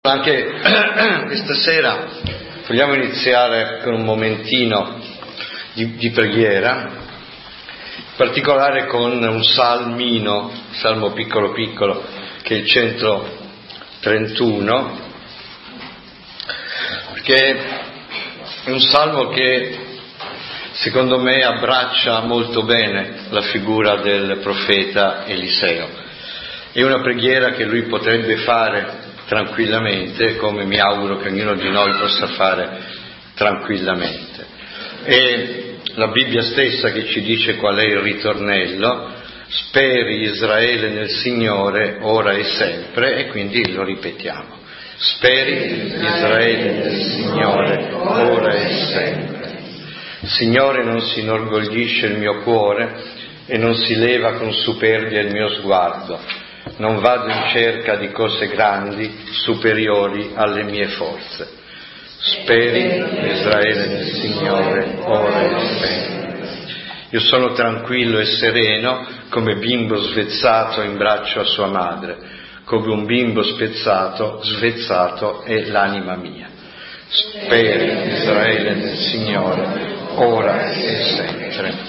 Anche questa sera vogliamo iniziare con un momentino di preghiera, in particolare con un salmo piccolo piccolo, che è il 131, perché è un salmo che secondo me abbraccia molto bene la figura del profeta Eliseo. È una preghiera che lui potrebbe fare tranquillamente, come mi auguro che ognuno di noi possa fare tranquillamente. E la Bibbia stessa che ci dice qual è il ritornello: speri Israele nel Signore ora e sempre, e quindi lo ripetiamo: speri Israele nel Signore ora e sempre. Signore, non si inorgoglisce il mio cuore e non si leva con superbia il mio sguardo. Non vado in cerca di cose grandi, superiori alle mie forze. Speri Israele nel Signore, ora e sempre. Io sono tranquillo e sereno, come bimbo svezzato in braccio a sua madre. Come un bimbo svezzato è l'anima mia. Speri Israele nel Signore, ora e sempre.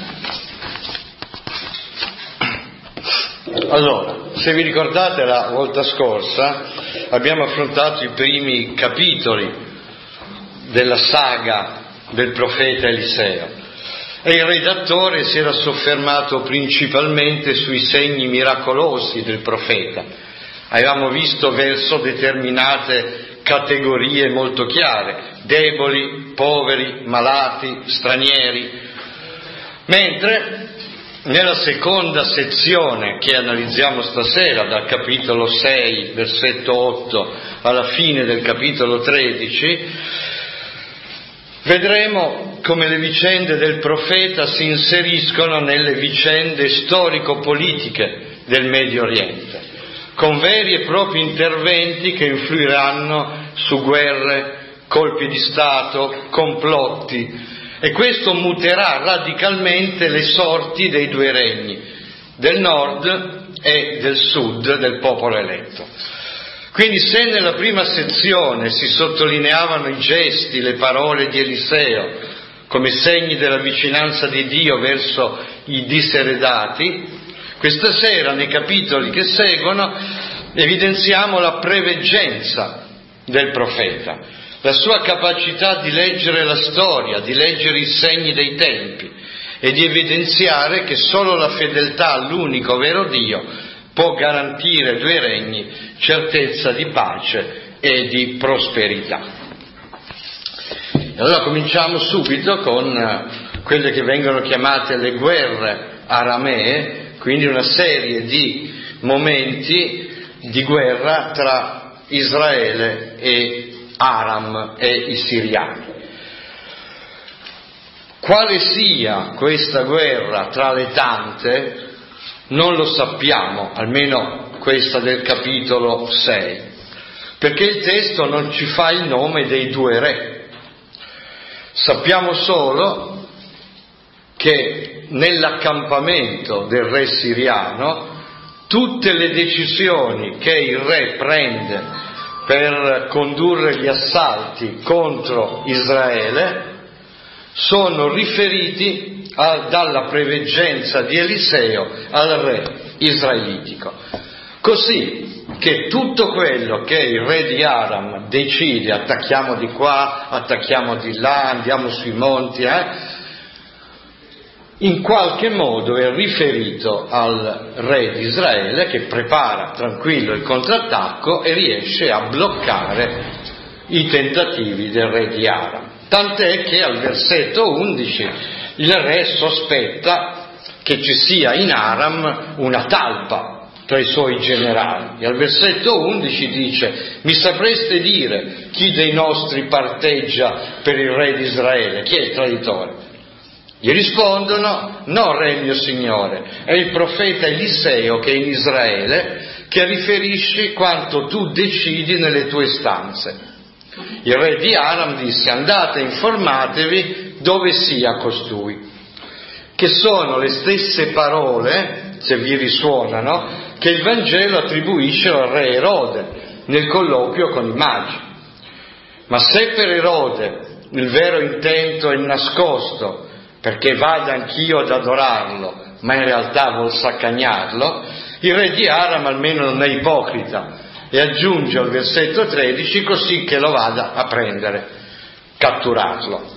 Allora, se vi ricordate, la volta scorsa abbiamo affrontato i primi capitoli della saga del profeta Eliseo e il redattore si era soffermato principalmente sui segni miracolosi del profeta. Avevamo visto verso determinate categorie molto chiare: deboli, poveri, malati, stranieri, mentre nella seconda sezione che analizziamo stasera, dal capitolo 6, versetto 8, alla fine del capitolo 13, vedremo come le vicende del profeta si inseriscono nelle vicende storico-politiche del Medio Oriente, con veri e propri interventi che influiranno su guerre, colpi di Stato, complotti. E questo muterà radicalmente le sorti dei due regni, del nord e del sud del popolo eletto. Quindi se nella prima sezione si sottolineavano i gesti, le parole di Eliseo come segni della vicinanza di Dio verso i diseredati, questa sera nei capitoli che seguono evidenziamo la preveggenza del profeta, la sua capacità di leggere la storia, di leggere i segni dei tempi e di evidenziare che solo la fedeltà all'unico vero Dio può garantire ai due regni certezza di pace e di prosperità. E allora cominciamo subito con quelle che vengono chiamate le guerre aramee, quindi una serie di momenti di guerra tra Israele e Aram e i siriani. Quale sia questa guerra tra le tante non lo sappiamo, almeno questa del capitolo 6, perché il testo non ci fa il nome dei due re. Sappiamo solo che nell'accampamento del re siriano tutte le decisioni che il re prende per condurre gli assalti contro Israele sono riferiti dalla preveggenza di Eliseo al re israelitico. Così che tutto quello che il re di Aram decide, attacchiamo di qua, attacchiamo di là, andiamo sui monti, in qualche modo è riferito al re di Israele, che prepara tranquillo il contrattacco e riesce a bloccare i tentativi del re di Aram. Tant'è che al versetto 11 il re sospetta che ci sia in Aram una talpa tra i suoi generali. E al versetto 11 dice: mi sapreste dire chi dei nostri parteggia per il re di Israele? Chi è il traditore? Gli rispondono: no, re mio signore, è il profeta Eliseo che è in Israele, che riferisce quanto tu decidi nelle tue stanze. Il re di Aram disse: andate e informatevi dove sia costui, che sono le stesse parole, se vi risuonano, che il Vangelo attribuisce al re Erode nel colloquio con i magi. Ma se per Erode il vero intento è nascosto, perché vada anch'io ad adorarlo, ma in realtà vuol saccagnarlo, il re di Aram almeno non è ipocrita e aggiunge al versetto 13 così che lo vada a prendere, catturarlo.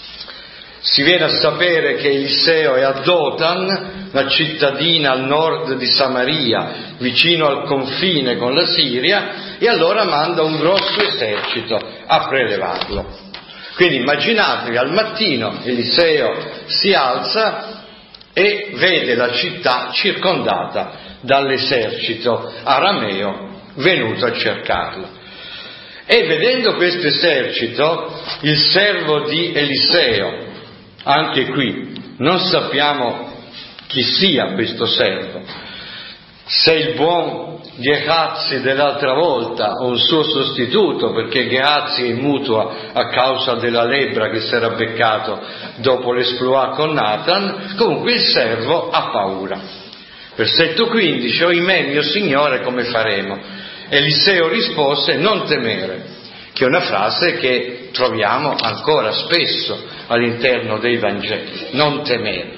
Si viene a sapere che Eliseo è a Dotan, una cittadina al nord di Samaria, vicino al confine con la Siria, e allora manda un grosso esercito a prelevarlo. Quindi immaginatevi, al mattino Eliseo si alza e vede la città circondata dall'esercito arameo venuto a cercarlo. E vedendo questo esercito, il servo di Eliseo, anche qui non sappiamo chi sia questo servo, se il buon Gehazi dell'altra volta o un suo sostituto, perché Gehazi è in mutua a causa della lebbra che si era beccato dopo l'esploit con Nathan. Comunque il servo ha paura. Versetto 15: oimè, mio signore, come faremo? Eliseo rispose: non temere, che è una frase che troviamo ancora spesso all'interno dei Vangeli. Non temere,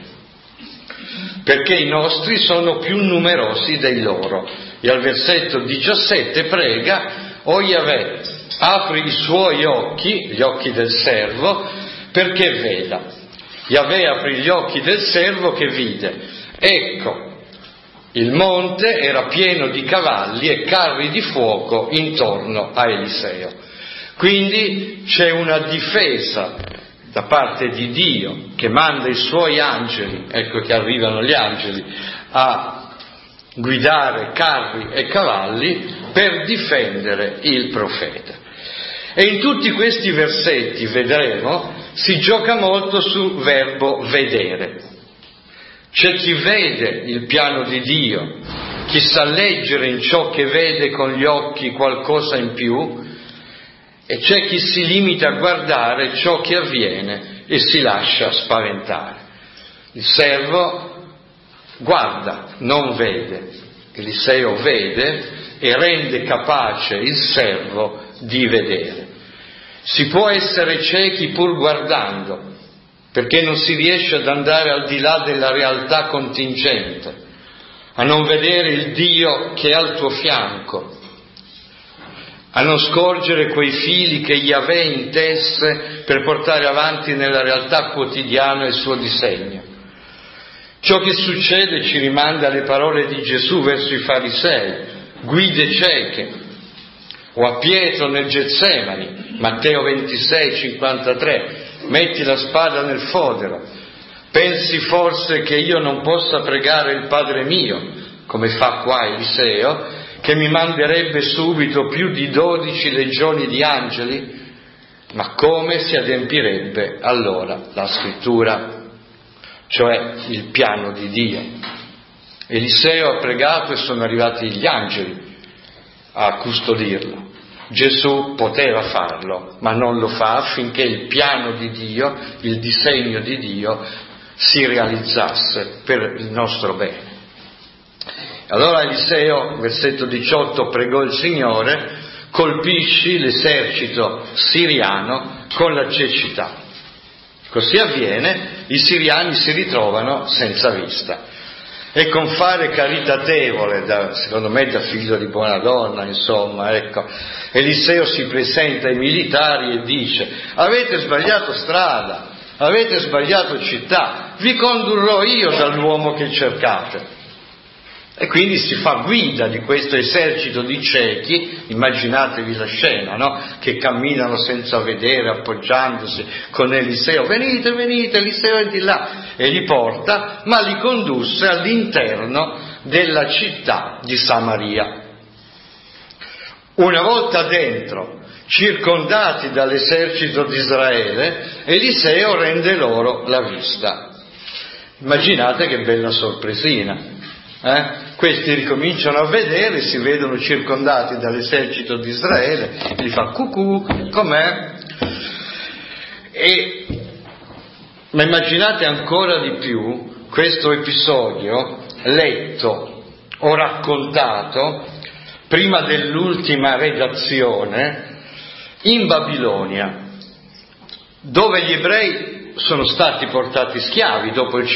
perché i nostri sono più numerosi dei loro. E al versetto 17 prega: o Yahweh, apri i suoi occhi, gli occhi del servo, perché veda. Yahweh aprì gli occhi del servo che vide. Ecco, il monte era pieno di cavalli e carri di fuoco intorno a Eliseo. Quindi c'è una difesa da parte di Dio che manda i suoi angeli, ecco che arrivano gli angeli, a guidare carri e cavalli per difendere il profeta. E in tutti questi versetti, vedremo, si gioca molto sul verbo vedere. C'è chi vede il piano di Dio, chi sa leggere in ciò che vede con gli occhi qualcosa in più, e c'è chi si limita a guardare ciò che avviene e si lascia spaventare. Il servo guarda, non vede. Eliseo vede e rende capace il servo di vedere. Si può essere ciechi pur guardando, perché non si riesce ad andare al di là della realtà contingente, a non vedere il Dio che è al tuo fianco, a non scorgere quei fili che Yahweh intesse per portare avanti nella realtà quotidiana il suo disegno. Ciò che succede ci rimanda alle parole di Gesù verso i farisei: guide cieche, o a Pietro nel Getsemani, Matteo 26:53, metti la spada nel fodero, pensi forse che io non possa pregare il Padre mio, come fa qua Eliseo, che mi manderebbe subito più di 12 legioni di angeli? Ma come si adempirebbe allora la scrittura, cioè il piano di Dio? Eliseo ha pregato e sono arrivati gli angeli a custodirlo. Gesù poteva farlo, ma non lo fa affinché il piano di Dio, il disegno di Dio si realizzasse per il nostro bene. Allora Eliseo, versetto 18, pregò il Signore: colpisci l'esercito siriano con la cecità. Così avviene, i siriani si ritrovano senza vista. E con fare caritatevole, secondo me da figlio di buona donna, insomma, ecco, Eliseo si presenta ai militari e dice: avete sbagliato strada, avete sbagliato città, vi condurrò io dall'uomo che cercate. E quindi si fa guida di questo esercito di ciechi, immaginatevi la scena, no? Che camminano senza vedere, appoggiandosi con Eliseo: venite, venite, Eliseo è di là, e li porta, ma li condusse all'interno della città di Samaria. Una volta dentro, circondati dall'esercito di Israele, Eliseo rende loro la vista. Immaginate che bella sorpresina. Questi ricominciano a vedere, si vedono circondati dall'esercito di Israele, e gli fa: cucù, com'è? Ma immaginate ancora di più questo episodio letto o raccontato prima dell'ultima redazione, in Babilonia, dove gli ebrei sono stati portati schiavi dopo il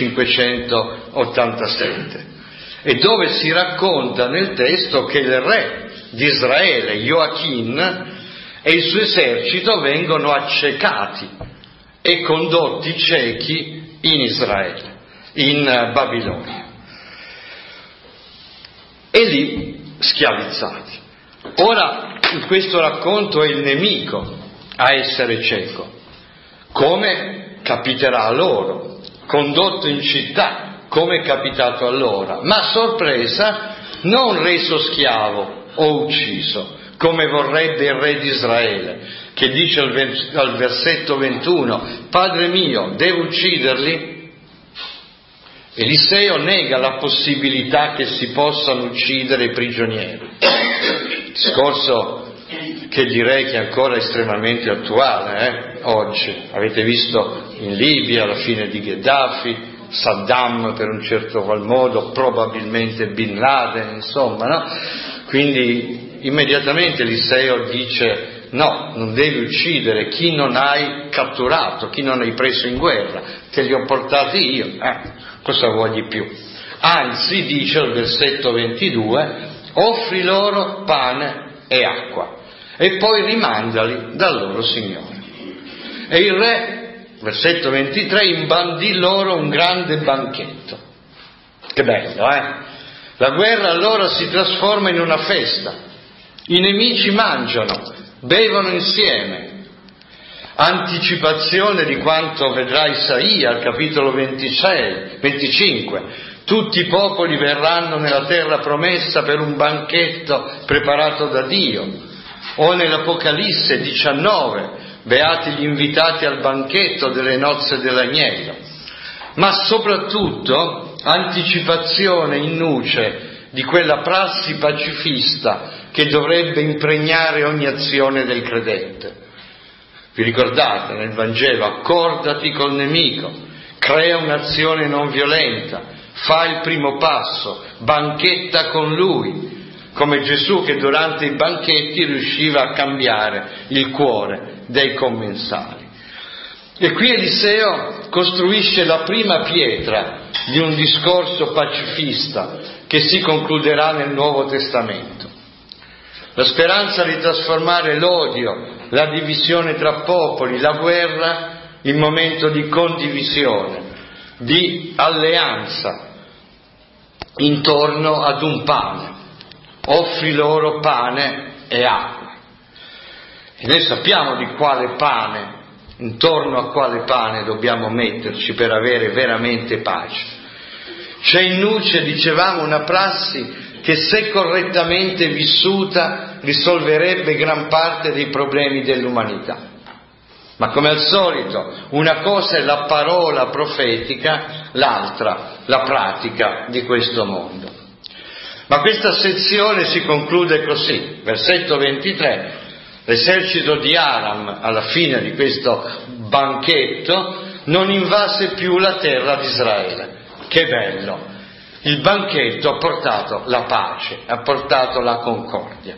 587 e dove si racconta nel testo che il re di Israele, Joachim, e il suo esercito vengono accecati e condotti ciechi in Israele, in Babilonia, e lì schiavizzati. Ora, in questo racconto è il nemico a essere cieco, come capiterà a loro, condotto in città, come è capitato allora, ma sorpresa, non reso schiavo o ucciso, come vorrebbe il re di Israele, che dice al versetto 21, Padre mio, devo ucciderli? Eliseo nega la possibilità che si possano uccidere i prigionieri. Discorso che direi che è ancora estremamente attuale, oggi. Avete visto in Libia la fine di Gheddafi, Saddam per un certo qual modo, probabilmente Bin Laden, insomma, no? Quindi immediatamente Eliseo dice no, non devi uccidere chi non hai catturato, chi non hai preso in guerra, te li ho portati io, cosa vuoi più? Anzi, dice al versetto 22, offri loro pane e acqua e poi rimandali dal loro Signore. E il re, versetto 23, imbandì loro un grande banchetto. Che bello, La guerra allora si trasforma in una festa. I nemici mangiano, bevono insieme. Anticipazione di quanto vedrà Isaia al capitolo 25. Tutti i popoli verranno nella terra promessa per un banchetto preparato da Dio. O nell'Apocalisse 19, beati gli invitati al banchetto delle nozze dell'agnello. Ma soprattutto anticipazione in nuce di quella prassi pacifista che dovrebbe impregnare ogni azione del credente. Vi ricordate nel Vangelo, accordati col nemico, crea un'azione non violenta, fa il primo passo, banchetta con lui, come Gesù che durante i banchetti riusciva a cambiare il cuore dei commensali. E qui Eliseo costruisce la prima pietra di un discorso pacifista che si concluderà nel Nuovo Testamento. La speranza di trasformare l'odio, la divisione tra popoli, la guerra in momento di condivisione, di alleanza intorno ad un pane. Offri loro pane e acqua. E noi sappiamo di quale pane, intorno a quale pane dobbiamo metterci per avere veramente pace. C'è in nuce, dicevamo, una prassi che se correttamente vissuta risolverebbe gran parte dei problemi dell'umanità. Ma come al solito, una cosa è la parola profetica, l'altra la pratica di questo mondo. Ma questa sezione si conclude così, versetto 23, l'esercito di Aram alla fine di questo banchetto non invase più la terra di Israele. Che bello! Il banchetto ha portato la pace, ha portato la concordia.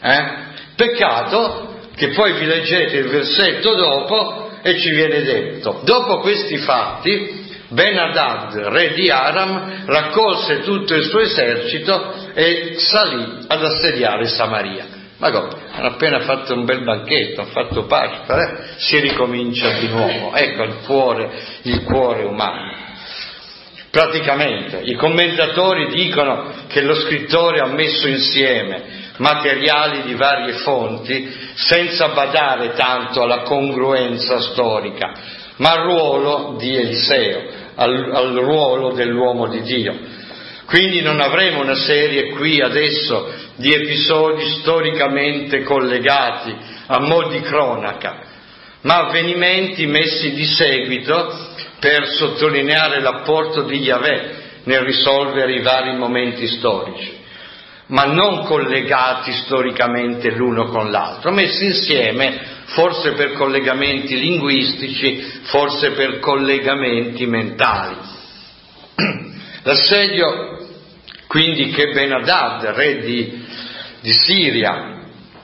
Peccato che poi vi leggete il versetto dopo e ci viene detto, dopo questi fatti Ben-Hadad, re di Aram, raccolse tutto il suo esercito e salì ad assediare Samaria. Ma come? Hanno appena fatto un bel banchetto, hanno fatto pace, si ricomincia di nuovo. Ecco il cuore umano. Praticamente, i commentatori dicono che lo scrittore ha messo insieme materiali di varie fonti senza badare tanto alla congruenza storica, ma al ruolo di Eliseo, al ruolo dell'uomo di Dio. Quindi non avremo una serie qui adesso di episodi storicamente collegati a mo' di cronaca, ma avvenimenti messi di seguito per sottolineare l'apporto di Yahweh nel risolvere i vari momenti storici, ma non collegati storicamente l'uno con l'altro, messi insieme forse per collegamenti linguistici, forse per collegamenti mentali. L'assedio quindi che Ben-Hadad, re di di Siria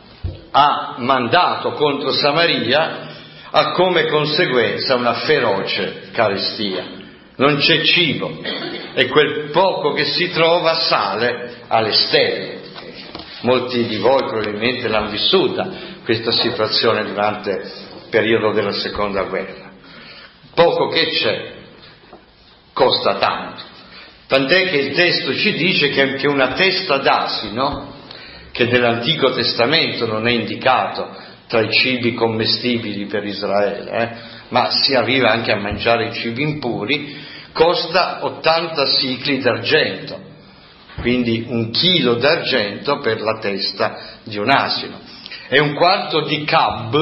ha mandato contro Samaria ha come conseguenza una feroce carestia. Non c'è cibo e quel poco che si trova sale alle stelle. Molti di voi probabilmente l'hanno vissuta questa situazione durante il periodo della seconda guerra. Poco che c'è costa tanto, tant'è che il testo ci dice che anche una testa d'asino, che nell'Antico Testamento non è indicato tra i cibi commestibili per Israele, ma si arriva anche a mangiare i cibi impuri, costa 80 sicli d'argento, quindi 1 chilo d'argento per la testa di un asino, e 1/4 di cab,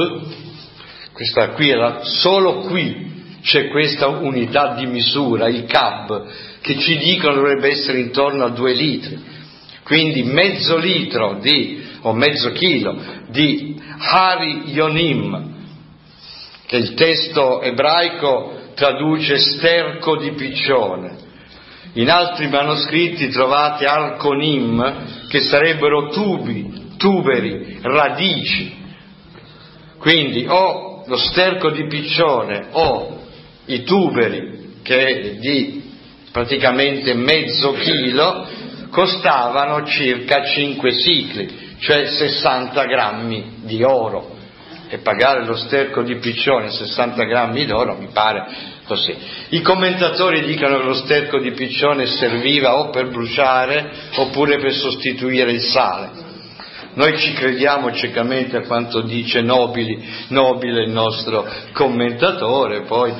questa qui era, solo qui c'è questa unità di misura, il cab, che ci dicono dovrebbe essere intorno a 2 litri, quindi mezzo litro o mezzo chilo di hari yonim, che il testo ebraico traduce sterco di piccione. In altri manoscritti trovate arconim, che sarebbero tuberi, radici. Quindi o lo sterco di piccione o i tuberi, che è di praticamente mezzo chilo, costavano circa 5 sicli, cioè 60 grammi di oro. E pagare lo sterco di piccione 60 grammi d'oro mi pare così. I commentatori dicono che lo sterco di piccione serviva o per bruciare oppure per sostituire il sale. Noi ci crediamo ciecamente a quanto dice nobile il nostro commentatore, poi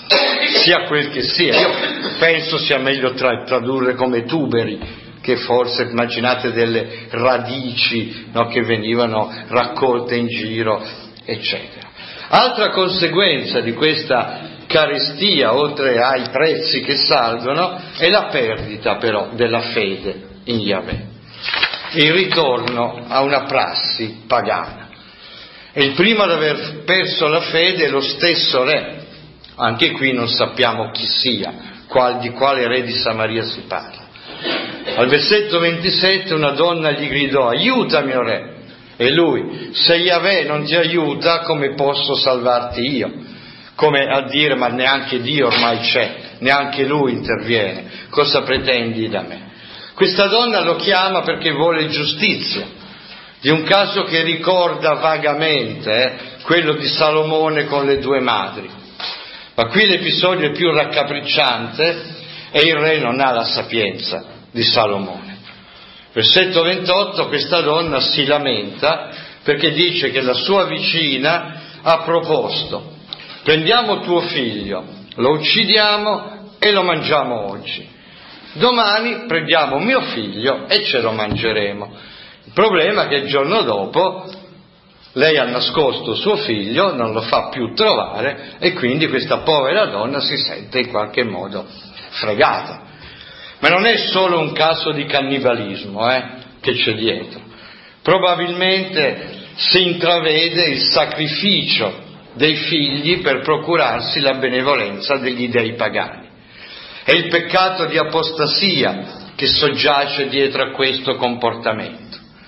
sia quel che sia. Io penso sia meglio tradurre come tuberi, che forse immaginate delle radici, no, che venivano raccolte in giro, eccetera. Altra conseguenza di questa carestia, oltre ai prezzi che salgono, è la perdita però della fede in Yahweh, il ritorno a una prassi pagana. E il primo ad aver perso la fede è lo stesso re. Anche qui non sappiamo chi sia, di quale re di Samaria si parla. Al versetto 27 una donna gli gridò: aiutami, o re. E lui: se Yahweh non ti aiuta, come posso salvarti io? Come a dire: ma neanche Dio ormai c'è, neanche lui interviene, cosa pretendi da me? Questa donna lo chiama perché vuole giustizia, di un caso che ricorda vagamente quello di Salomone con le 2 madri. Ma qui l'episodio è più raccapricciante e il re non ha la sapienza di Salomone. Versetto 28, questa donna si lamenta perché dice che la sua vicina ha proposto: prendiamo tuo figlio, lo uccidiamo e lo mangiamo oggi. Domani prendiamo mio figlio e ce lo mangeremo. Il problema è che il giorno dopo lei ha nascosto suo figlio, non lo fa più trovare e quindi questa povera donna si sente in qualche modo fregata. Ma non è solo un caso di cannibalismo che c'è dietro. Probabilmente si intravede il sacrificio dei figli per procurarsi la benevolenza degli dei pagani. È il peccato di apostasia che soggiace dietro a questo comportamento.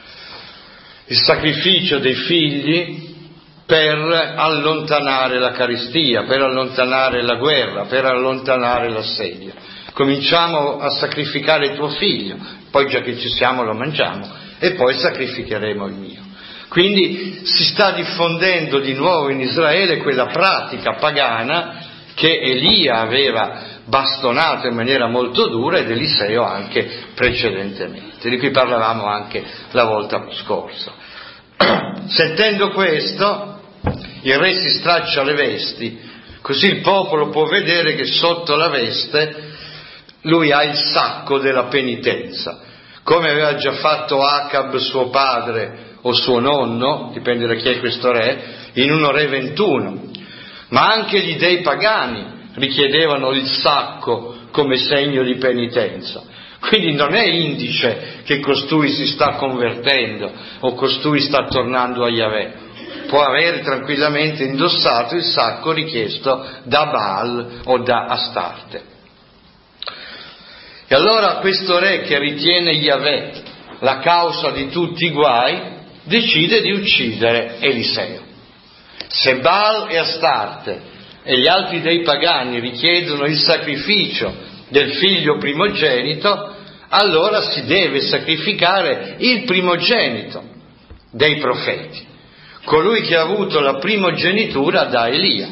Il sacrificio dei figli per allontanare la carestia, per allontanare la guerra, per allontanare l'assedio. Cominciamo a sacrificare tuo figlio, poi già che ci siamo lo mangiamo e poi sacrificheremo il mio. Quindi si sta diffondendo di nuovo in Israele quella pratica pagana che Elia aveva bastonato in maniera molto dura ed Eliseo anche precedentemente, di cui parlavamo anche la volta scorsa. Sentendo questo, il re si straccia le vesti, così il popolo può vedere che sotto la veste lui ha il sacco della penitenza, come aveva già fatto Acab suo padre o suo nonno, dipende da chi è questo re, in 1 Re 21. Ma anche gli dei pagani richiedevano il sacco come segno di penitenza. Quindi non è indice che costui si sta convertendo o costui sta tornando a Yahweh. Può avere tranquillamente indossato il sacco richiesto da Baal o da Astarte. E allora questo re che ritiene Yahweh la causa di tutti i guai, decide di uccidere Eliseo. Se Baal e Astarte e gli altri dei pagani richiedono il sacrificio del figlio primogenito, allora si deve sacrificare il primogenito dei profeti, colui che ha avuto la primogenitura da Elia.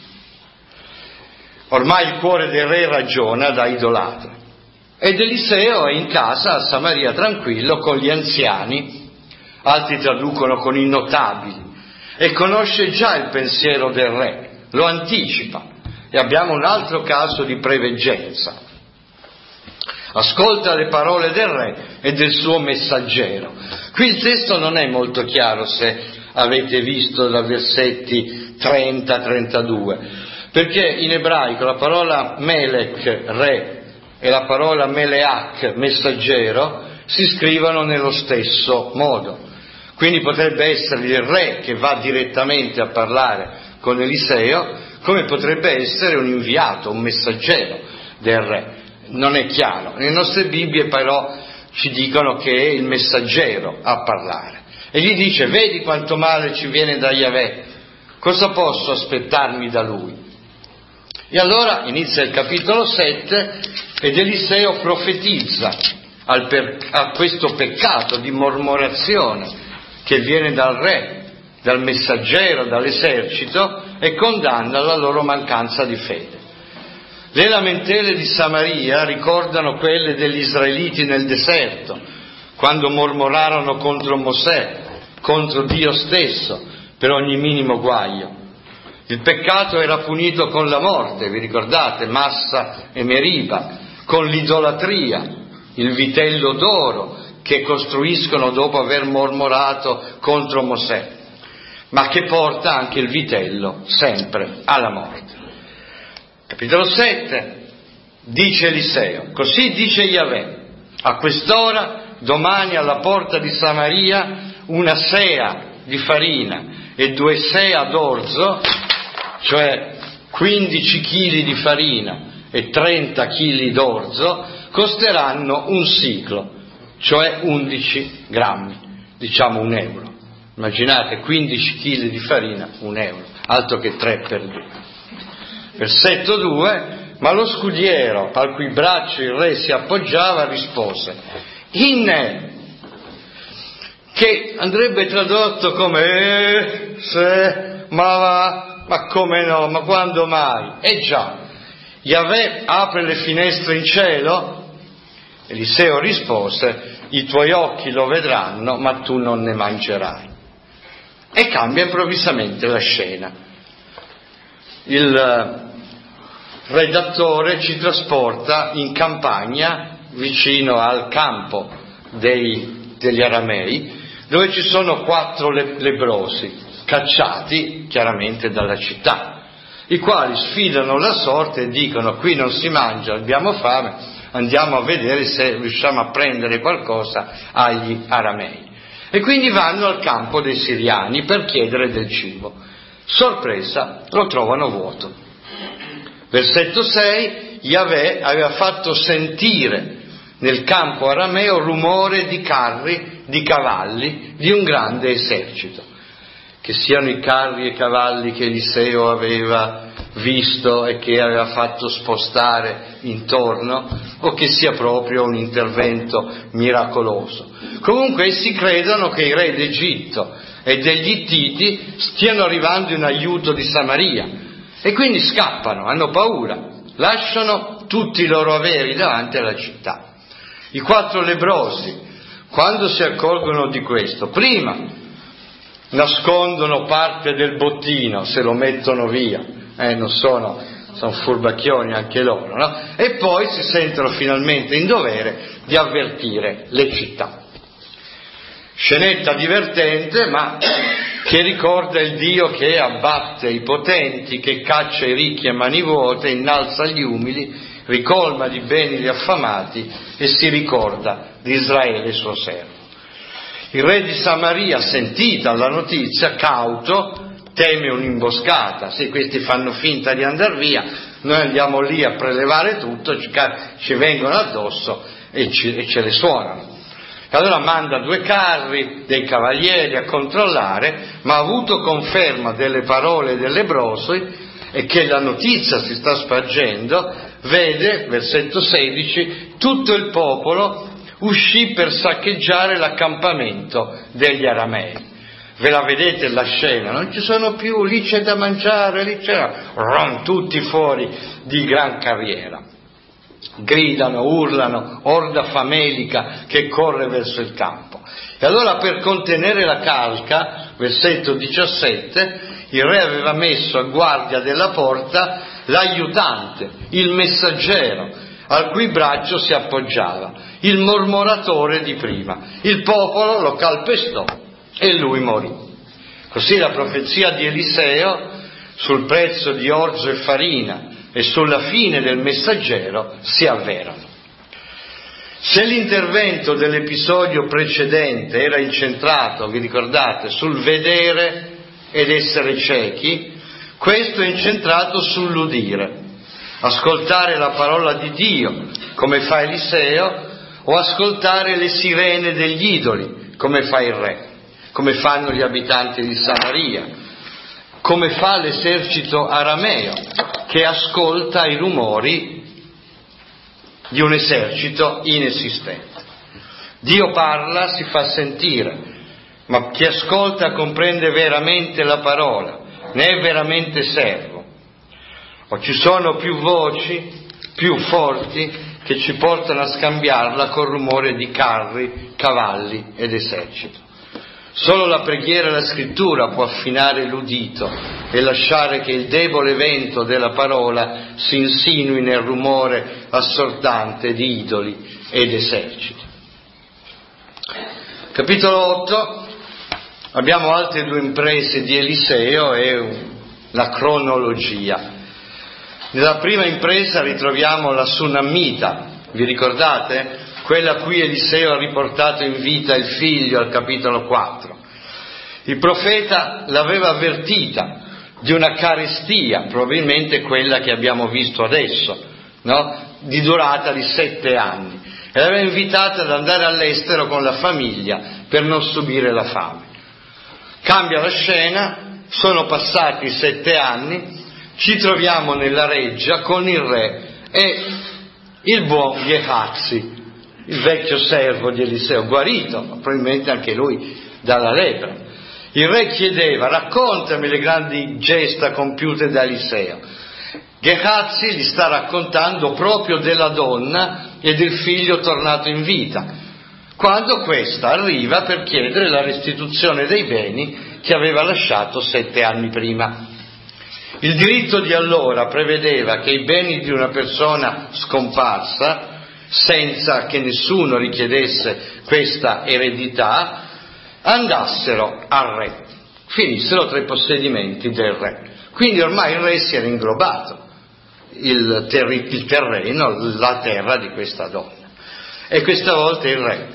Ormai il cuore del re ragiona da idolatra, ed Eliseo è in casa a Samaria tranquillo con gli anziani, altri traducono con i notabili, e conosce già il pensiero del re, lo anticipa, e abbiamo un altro caso di preveggenza. Ascolta le parole del re e del suo messaggero. Qui il testo non è molto chiaro, se avete visto da versetti 30-32, perché in ebraico la parola melech, re, e la parola meleach, messaggero, si scrivono nello stesso modo. Quindi potrebbe essere il re che va direttamente a parlare con Eliseo, come potrebbe essere un inviato, un messaggero del re. Non è chiaro. Le nostre Bibbie però ci dicono che è il messaggero a parlare. E gli dice: vedi quanto male ci viene da Yahweh, cosa posso aspettarmi da lui? E allora inizia il capitolo 7 ed Eliseo profetizza a questo peccato di mormorazione che viene dal re, dal messaggero, dall'esercito, e condanna la loro mancanza di fede. Le lamentele di Samaria ricordano quelle degli israeliti nel deserto, quando mormorarono contro Mosè, contro Dio stesso, per ogni minimo guaio. Il peccato era punito con la morte, vi ricordate? Massa e Meriba, con l'idolatria, il vitello d'oro che costruiscono dopo aver mormorato contro Mosè, ma che porta anche il vitello sempre alla morte. Capitolo 7, dice Eliseo: così dice Yahweh, a quest'ora domani alla porta di Samaria una sea di farina e 2 sea d'orzo, cioè 15 chili di farina e 30 chili d'orzo, costeranno un siclo, cioè 11 grammi, diciamo €1. Immaginate 15 chili di farina, €1, altro che 3 per 2. Versetto 2: ma lo scudiero al cui braccio il re si appoggiava rispose: inne, che andrebbe tradotto come se, ma come no, ma quando mai? Già, Yahweh apre le finestre in cielo? Eliseo rispose: i tuoi occhi lo vedranno, ma tu non ne mangerai. E cambia improvvisamente la scena. Il redattore ci trasporta in campagna, vicino al campo degli aramei, dove ci sono 4 lebbrosi, cacciati chiaramente dalla città, i quali sfidano la sorte e dicono: qui non si mangia, abbiamo fame, andiamo a vedere se riusciamo a prendere qualcosa agli aramei. E quindi vanno al campo dei siriani per chiedere del cibo. Sorpresa, lo trovano vuoto. Versetto 6: Yahweh aveva fatto sentire nel campo arameo rumore di carri, di cavalli, di un grande esercito. Che siano i carri e cavalli che Eliseo aveva visto e che aveva fatto spostare intorno, o che sia proprio un intervento miracoloso. Comunque essi credono che i re d'Egitto e degli Ittiti stiano arrivando in aiuto di Samaria, e quindi scappano, hanno paura, lasciano tutti i loro averi davanti alla città. I 4 lebbrosi, quando si accorgono di questo, prima nascondono parte del bottino, se lo mettono via, sono furbacchioni anche loro, no? E poi si sentono finalmente in dovere di avvertire le città. Scenetta divertente, ma che ricorda il Dio che abbatte i potenti, che caccia i ricchi a mani vuote, innalza gli umili, ricolma di beni gli affamati e si ricorda di Israele suo servo. Il re di Samaria, sentita la notizia, cauto, teme un'imboscata. Se questi fanno finta di andar via, noi andiamo lì a prelevare tutto, ci vengono addosso e ce le suonano. Allora manda 2 carri, dei cavalieri a controllare, ma ha avuto conferma delle parole del lebbroso e che la notizia si sta spargendo, vede, versetto 16, tutto il popolo uscì per saccheggiare l'accampamento degli aramei. Ve la vedete la scena? Non ci sono più, lì c'è da mangiare, lì c'è... tutti fuori di gran carriera. Gridano, urlano, orda famelica che corre verso il campo. E allora per contenere la calca, versetto 17, il re aveva messo a guardia della porta l'aiutante, il messaggero, al cui braccio si appoggiava, il mormoratore di prima. Il popolo lo calpestò e lui morì. Così la profezia di Eliseo sul prezzo di orzo e farina e sulla fine del messaggero si avverano. Se l'intervento dell'episodio precedente era incentrato, vi ricordate, sul vedere ed essere ciechi, questo è incentrato sull'udire, ascoltare la parola di Dio, come fa Eliseo, o ascoltare le sirene degli idoli, come fa il re, come fanno gli abitanti di Samaria, come fa l'esercito arameo, che ascolta i rumori di un esercito inesistente. Dio parla, si fa sentire, ma chi ascolta comprende veramente la parola, ne è veramente servo. O ci sono più voci, più forti, che ci portano a scambiarla col rumore di carri, cavalli ed esercito. Solo la preghiera e la scrittura può affinare l'udito e lasciare che il debole vento della parola si insinui nel rumore assordante di idoli ed eserciti. Capitolo 8, abbiamo altre 2 imprese di Eliseo e la cronologia. Nella prima impresa ritroviamo la Sunammita, vi ricordate? Quella a cui Eliseo ha riportato in vita il figlio al capitolo 4. Il profeta l'aveva avvertita di una carestia, probabilmente quella che abbiamo visto adesso, no? Di durata di 7 anni. E l'aveva invitata ad andare all'estero con la famiglia per non subire la fame. Cambia la scena, sono passati 7 anni, ci troviamo nella reggia con il re e il buon Gehazi, il vecchio servo di Eliseo, guarito, probabilmente anche lui dalla lepra. Il re chiedeva: raccontami le grandi gesta compiute da Eliseo. Gehazi gli sta raccontando proprio della donna e del figlio tornato in vita, quando questa arriva per chiedere la restituzione dei beni che aveva lasciato 7 anni prima. Il diritto di allora prevedeva che i beni di una persona scomparsa, senza che nessuno richiedesse questa eredità, andassero al re, finissero tra i possedimenti del re. Quindi ormai il re si era inglobato il terreno, la terra di questa donna. E questa volta il re,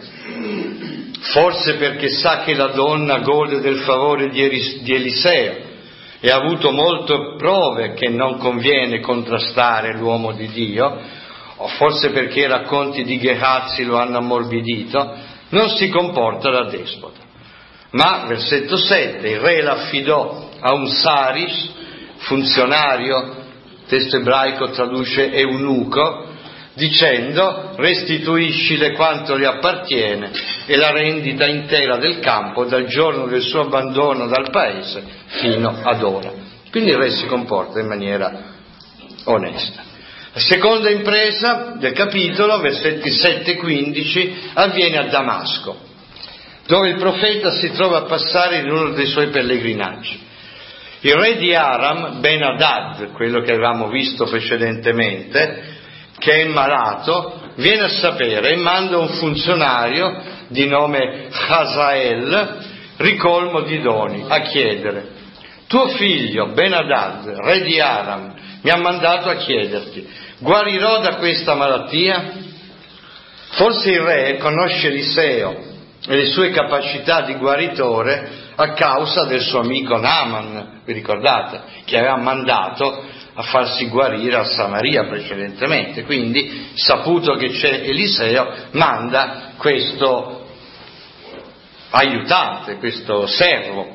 forse perché sa che la donna gode del favore di Eliseo e ha avuto molte prove che non conviene contrastare l'uomo di Dio, o forse perché i racconti di Gehazi lo hanno ammorbidito, non si comporta da despota. Ma, versetto 7, il re l'affidò a un saris, funzionario, testo ebraico traduce eunuco, dicendo: restituiscile quanto le appartiene e la rendita intera del campo dal giorno del suo abbandono dal paese fino ad ora. Quindi il re si comporta in maniera onesta. La seconda impresa del capitolo, versetti 7 e 15, avviene a Damasco, dove il profeta si trova a passare in uno dei suoi pellegrinaggi. Il re di Aram, Ben-Hadad, quello che avevamo visto precedentemente, che è malato, viene a sapere e manda un funzionario di nome Hazael, ricolmo di doni, a chiedere: tuo figlio Ben-Hadad, re di Aram, mi ha mandato a chiederti: guarirò da questa malattia? Forse il re conosce Eliseo e le sue capacità di guaritore a causa del suo amico Naaman, vi ricordate, che aveva mandato a farsi guarire a Samaria precedentemente. Quindi, saputo che c'è Eliseo, manda questo aiutante, questo servo,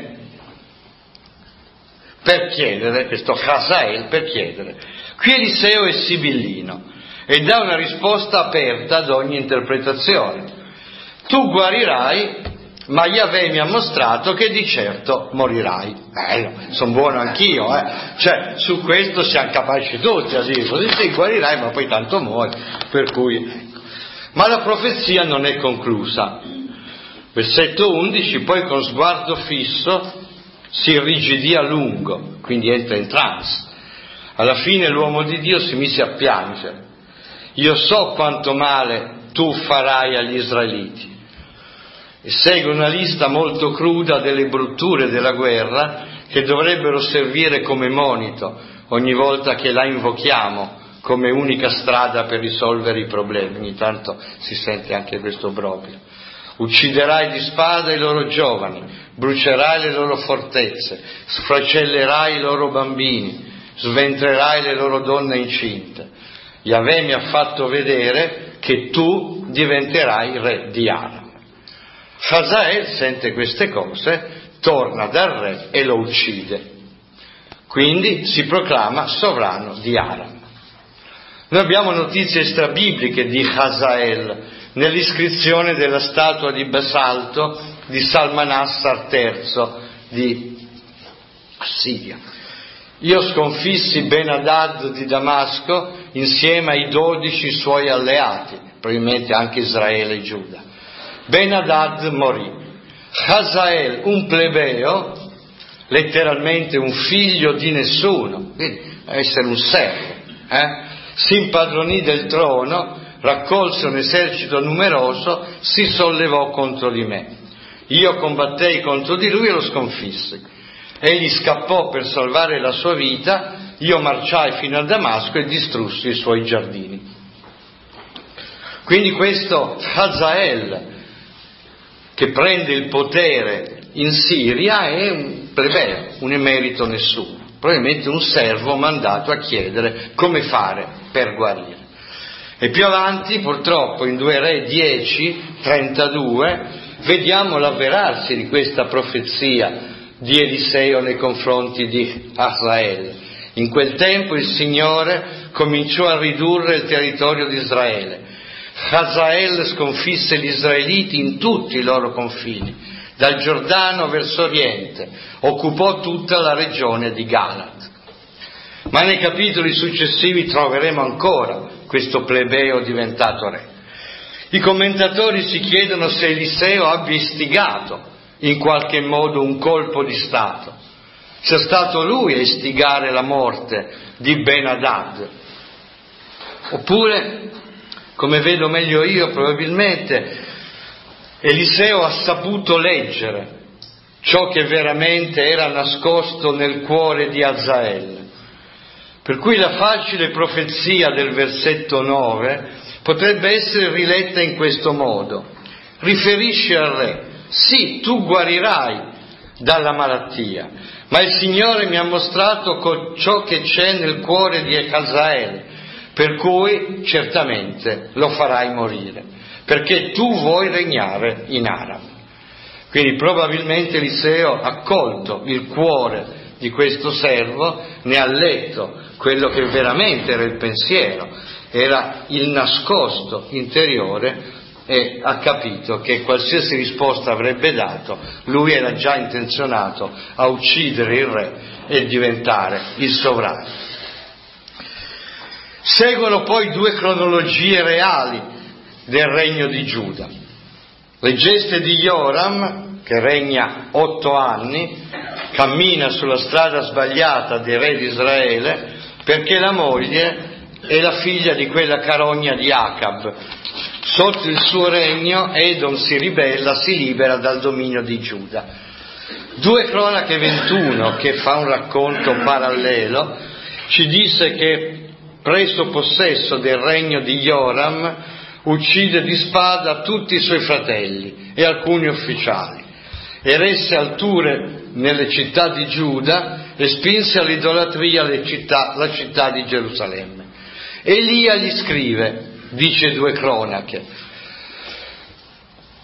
per chiedere, questo Hazael per chiedere. Qui Eliseo è sibillino e dà una risposta aperta ad ogni interpretazione. Tu guarirai, ma Yahweh mi ha mostrato che di certo morirai. Sono buono anch'io, Cioè, su questo siamo capaci tutti a dire così, sì, guarirai, ma poi tanto muori, per cui... Ma la profezia non è conclusa. Versetto 11, poi con sguardo fisso si irrigidì a lungo, quindi entra in trance. Alla fine l'uomo di Dio si mise a piangere. Io so quanto male tu farai agli israeliti. E segue una lista molto cruda delle brutture della guerra che dovrebbero servire come monito ogni volta che la invochiamo come unica strada per risolvere i problemi. Ogni tanto si sente anche questo obbrobrio. Ucciderai di spada i loro giovani, brucerai le loro fortezze, sfracellerai i loro bambini, sventrerai le loro donne incinte. Yahweh mi ha fatto vedere che tu diventerai re di Aram. Hazael sente queste cose, torna dal re e lo uccide. Quindi si proclama sovrano di Aram. Noi abbiamo notizie strabibliche di Hazael nell'iscrizione della statua di basalto di Salmanassar III di Assiria. Io sconfissi Ben-Hadad di Damasco insieme ai 12 suoi alleati, probabilmente anche Israele e Giuda. Ben-Hadad morì. Hazael, un plebeo, letteralmente un figlio di nessuno, quindi essere un servo, si impadronì del trono, raccolse un esercito numeroso, si sollevò contro di me. Io combattei contro di lui e lo sconfissi. Egli scappò per salvare la sua vita, io marciai fino a Damasco e distrussi i suoi giardini. Quindi questo Hazael, che prende il potere in Siria, è un plebeo, un emerito nessuno, probabilmente un servo mandato a chiedere come fare per guarire. E più avanti, purtroppo, in 2 Re 10:32, vediamo l'avverarsi di questa profezia di Eliseo nei confronti di Hazael. In quel tempo il Signore cominciò a ridurre il territorio di Israele. Hazael sconfisse gli israeliti in tutti i loro confini, dal Giordano verso oriente, occupò tutta la regione di Galat. Ma nei capitoli successivi troveremo ancora questo plebeo diventato re. I commentatori si chiedono se Eliseo abbia istigato in qualche modo un colpo di Stato, sia stato lui a istigare la morte di Ben-Hadad, oppure, come vedo meglio io, probabilmente Eliseo ha saputo leggere ciò che veramente era nascosto nel cuore di Hazael. Per cui la facile profezia del versetto 9 potrebbe essere riletta in questo modo. Riferisce al re: sì, tu guarirai dalla malattia, ma il Signore mi ha mostrato ciò che c'è nel cuore di Hazael, per cui certamente lo farai morire, perché tu vuoi regnare in Aram. Quindi probabilmente Eliseo ha colto il cuore di questo servo, ne ha letto quello che veramente era il pensiero, era il nascosto interiore, e ha capito che qualsiasi risposta avrebbe dato, lui era già intenzionato a uccidere il re e diventare il sovrano. Seguono poi 2 cronologie reali del regno di Giuda. Le geste di Joram, che regna 8 anni, cammina sulla strada sbagliata dei re di Israele perché la moglie è la figlia di quella carogna di Acab. Sotto il suo regno Edom si ribella, si libera dal dominio di Giuda. 2 Cronache 21, che fa un racconto parallelo, ci disse che, preso possesso del regno di Joram, uccide di spada tutti i suoi fratelli e alcuni ufficiali, eresse alture nelle città di Giuda e spinse all'idolatria la città di Gerusalemme. Elia gli scrive, dice 2 Cronache: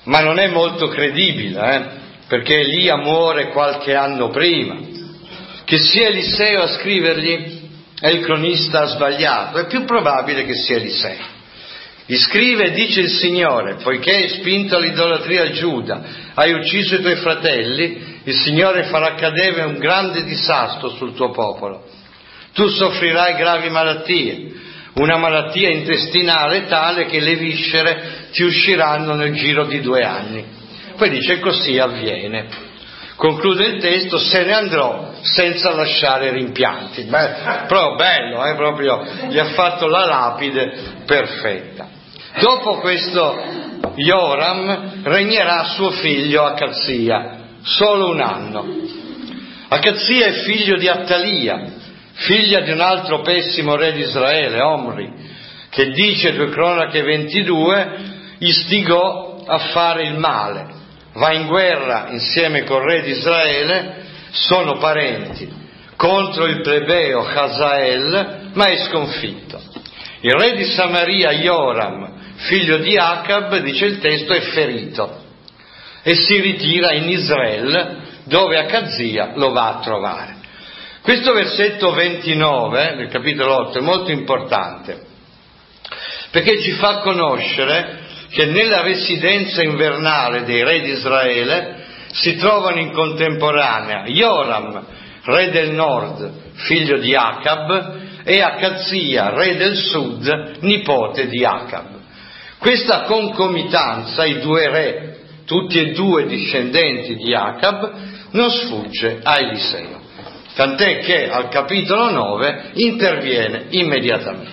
ma non è molto credibile, perché Elia muore qualche anno prima. Che sia Eliseo a scrivergli è il cronista sbagliato, è più probabile che sia Eliseo. Gli scrive e dice il Signore: poiché hai spinto all'idolatria a Giuda, hai ucciso i tuoi fratelli, il Signore farà cadere un grande disastro sul tuo popolo. Tu soffrirai gravi malattie, una malattia intestinale tale che le viscere ti usciranno nel giro di 2 anni. Poi dice: così avviene. Conclude il testo: se ne andrò senza lasciare rimpianti. Però bello, proprio gli ha fatto la lapide perfetta. Dopo questo Joram regnerà suo figlio Acazia, solo 1 anno. Acazia è figlio di Attalia, figlia di un altro pessimo re di Israele, Omri, che dice 2 Cronache 22, istigò a fare il male, va in guerra insieme col re di Israele, sono parenti, contro il plebeo Hazael, ma è sconfitto. Il re di Samaria, Joram, figlio di Acab, dice il testo, è ferito e si ritira in Israele, dove Acazia lo va a trovare. Questo versetto 29 del capitolo 8 è molto importante, perché ci fa conoscere che nella residenza invernale dei re di Israele si trovano in contemporanea Joram, re del nord, figlio di Acab, e Acazia, re del sud, nipote di Acab. Questa concomitanza, i 2 re, tutti e 2 discendenti di Acab, non sfugge a Eliseo, tant'è che al capitolo 9 interviene immediatamente.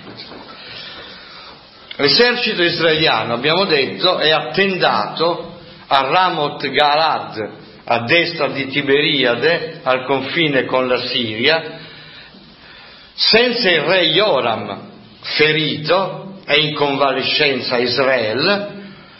L'esercito israeliano, abbiamo detto, è attendato a Ramoth Galad, a destra di Tiberiade, al confine con la Siria, senza il re Joram, ferito e in convalescenza a Israele,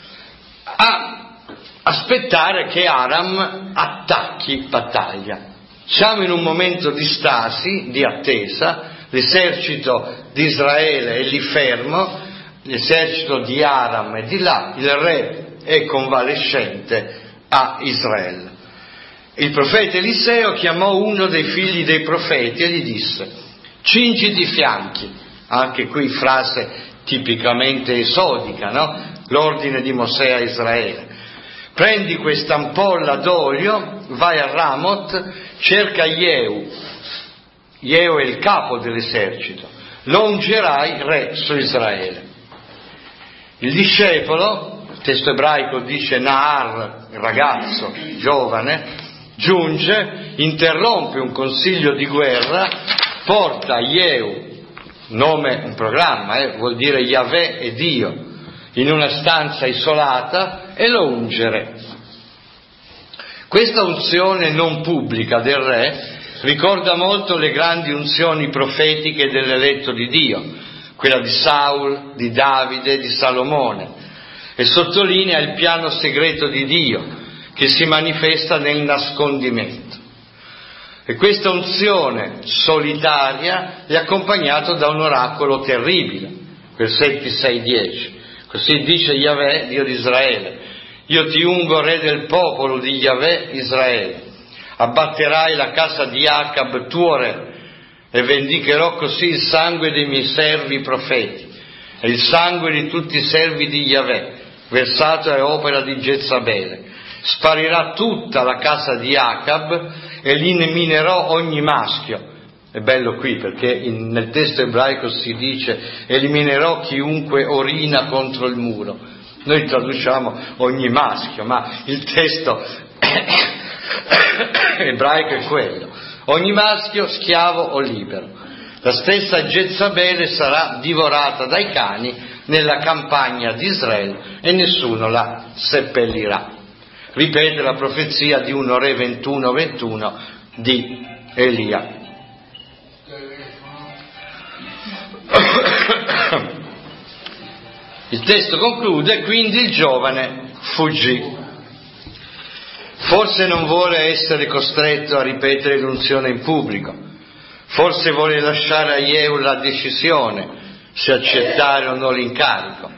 a aspettare che Aram attacchi battaglia. Siamo in un momento di stasi, di attesa, l'esercito di Israele è lì fermo, l'esercito di Aram è di là, il re è convalescente a Israele. Il profeta Eliseo chiamò uno dei figli dei profeti e gli disse: cingiti i fianchi, anche qui frase tipicamente esodica, no? L'ordine di Mosè a Israele. Prendi questa ampolla d'olio, vai a Ramoth, cerca Jehu è il capo dell'esercito, lo ungerai re su Israele. Il discepolo, il testo ebraico dice Naar, ragazzo, giovane, giunge, interrompe un consiglio di guerra, porta Jehu, nome, un programma, vuol dire Yahweh è Dio, in una stanza isolata e lo unge re. Questa unzione non pubblica del re ricorda molto le grandi unzioni profetiche dell'eletto di Dio, quella di Saul, di Davide, di Salomone, e sottolinea il piano segreto di Dio che si manifesta nel nascondimento. E questa unzione solitaria è accompagnata da un oracolo terribile, versetti 6-10. Così dice Yahweh, Dio di Israele: io ti ungo re del popolo di Yahweh Israele, abbatterai la casa di Acab tuo re, e vendicherò così il sangue dei miei servi profeti e il sangue di tutti i servi di Yahweh, versato a opera di Jezabele. Sparirà tutta la casa di Acab e eliminerò ogni maschio. È bello qui perché nel testo ebraico si dice: eliminerò chiunque orina contro il muro. Noi traduciamo ogni maschio, ma il testo ebraico è quello: ogni maschio, schiavo o libero. La stessa Jezabele sarà divorata dai cani nella campagna di Israele e nessuno la seppellirà. Ripete la profezia di 1 Re 21:21 di Elia. Il testo conclude: quindi il giovane fuggì. Forse non vuole essere costretto a ripetere l'unzione in pubblico, forse vuole lasciare a Jehu la decisione se accettare o no l'incarico,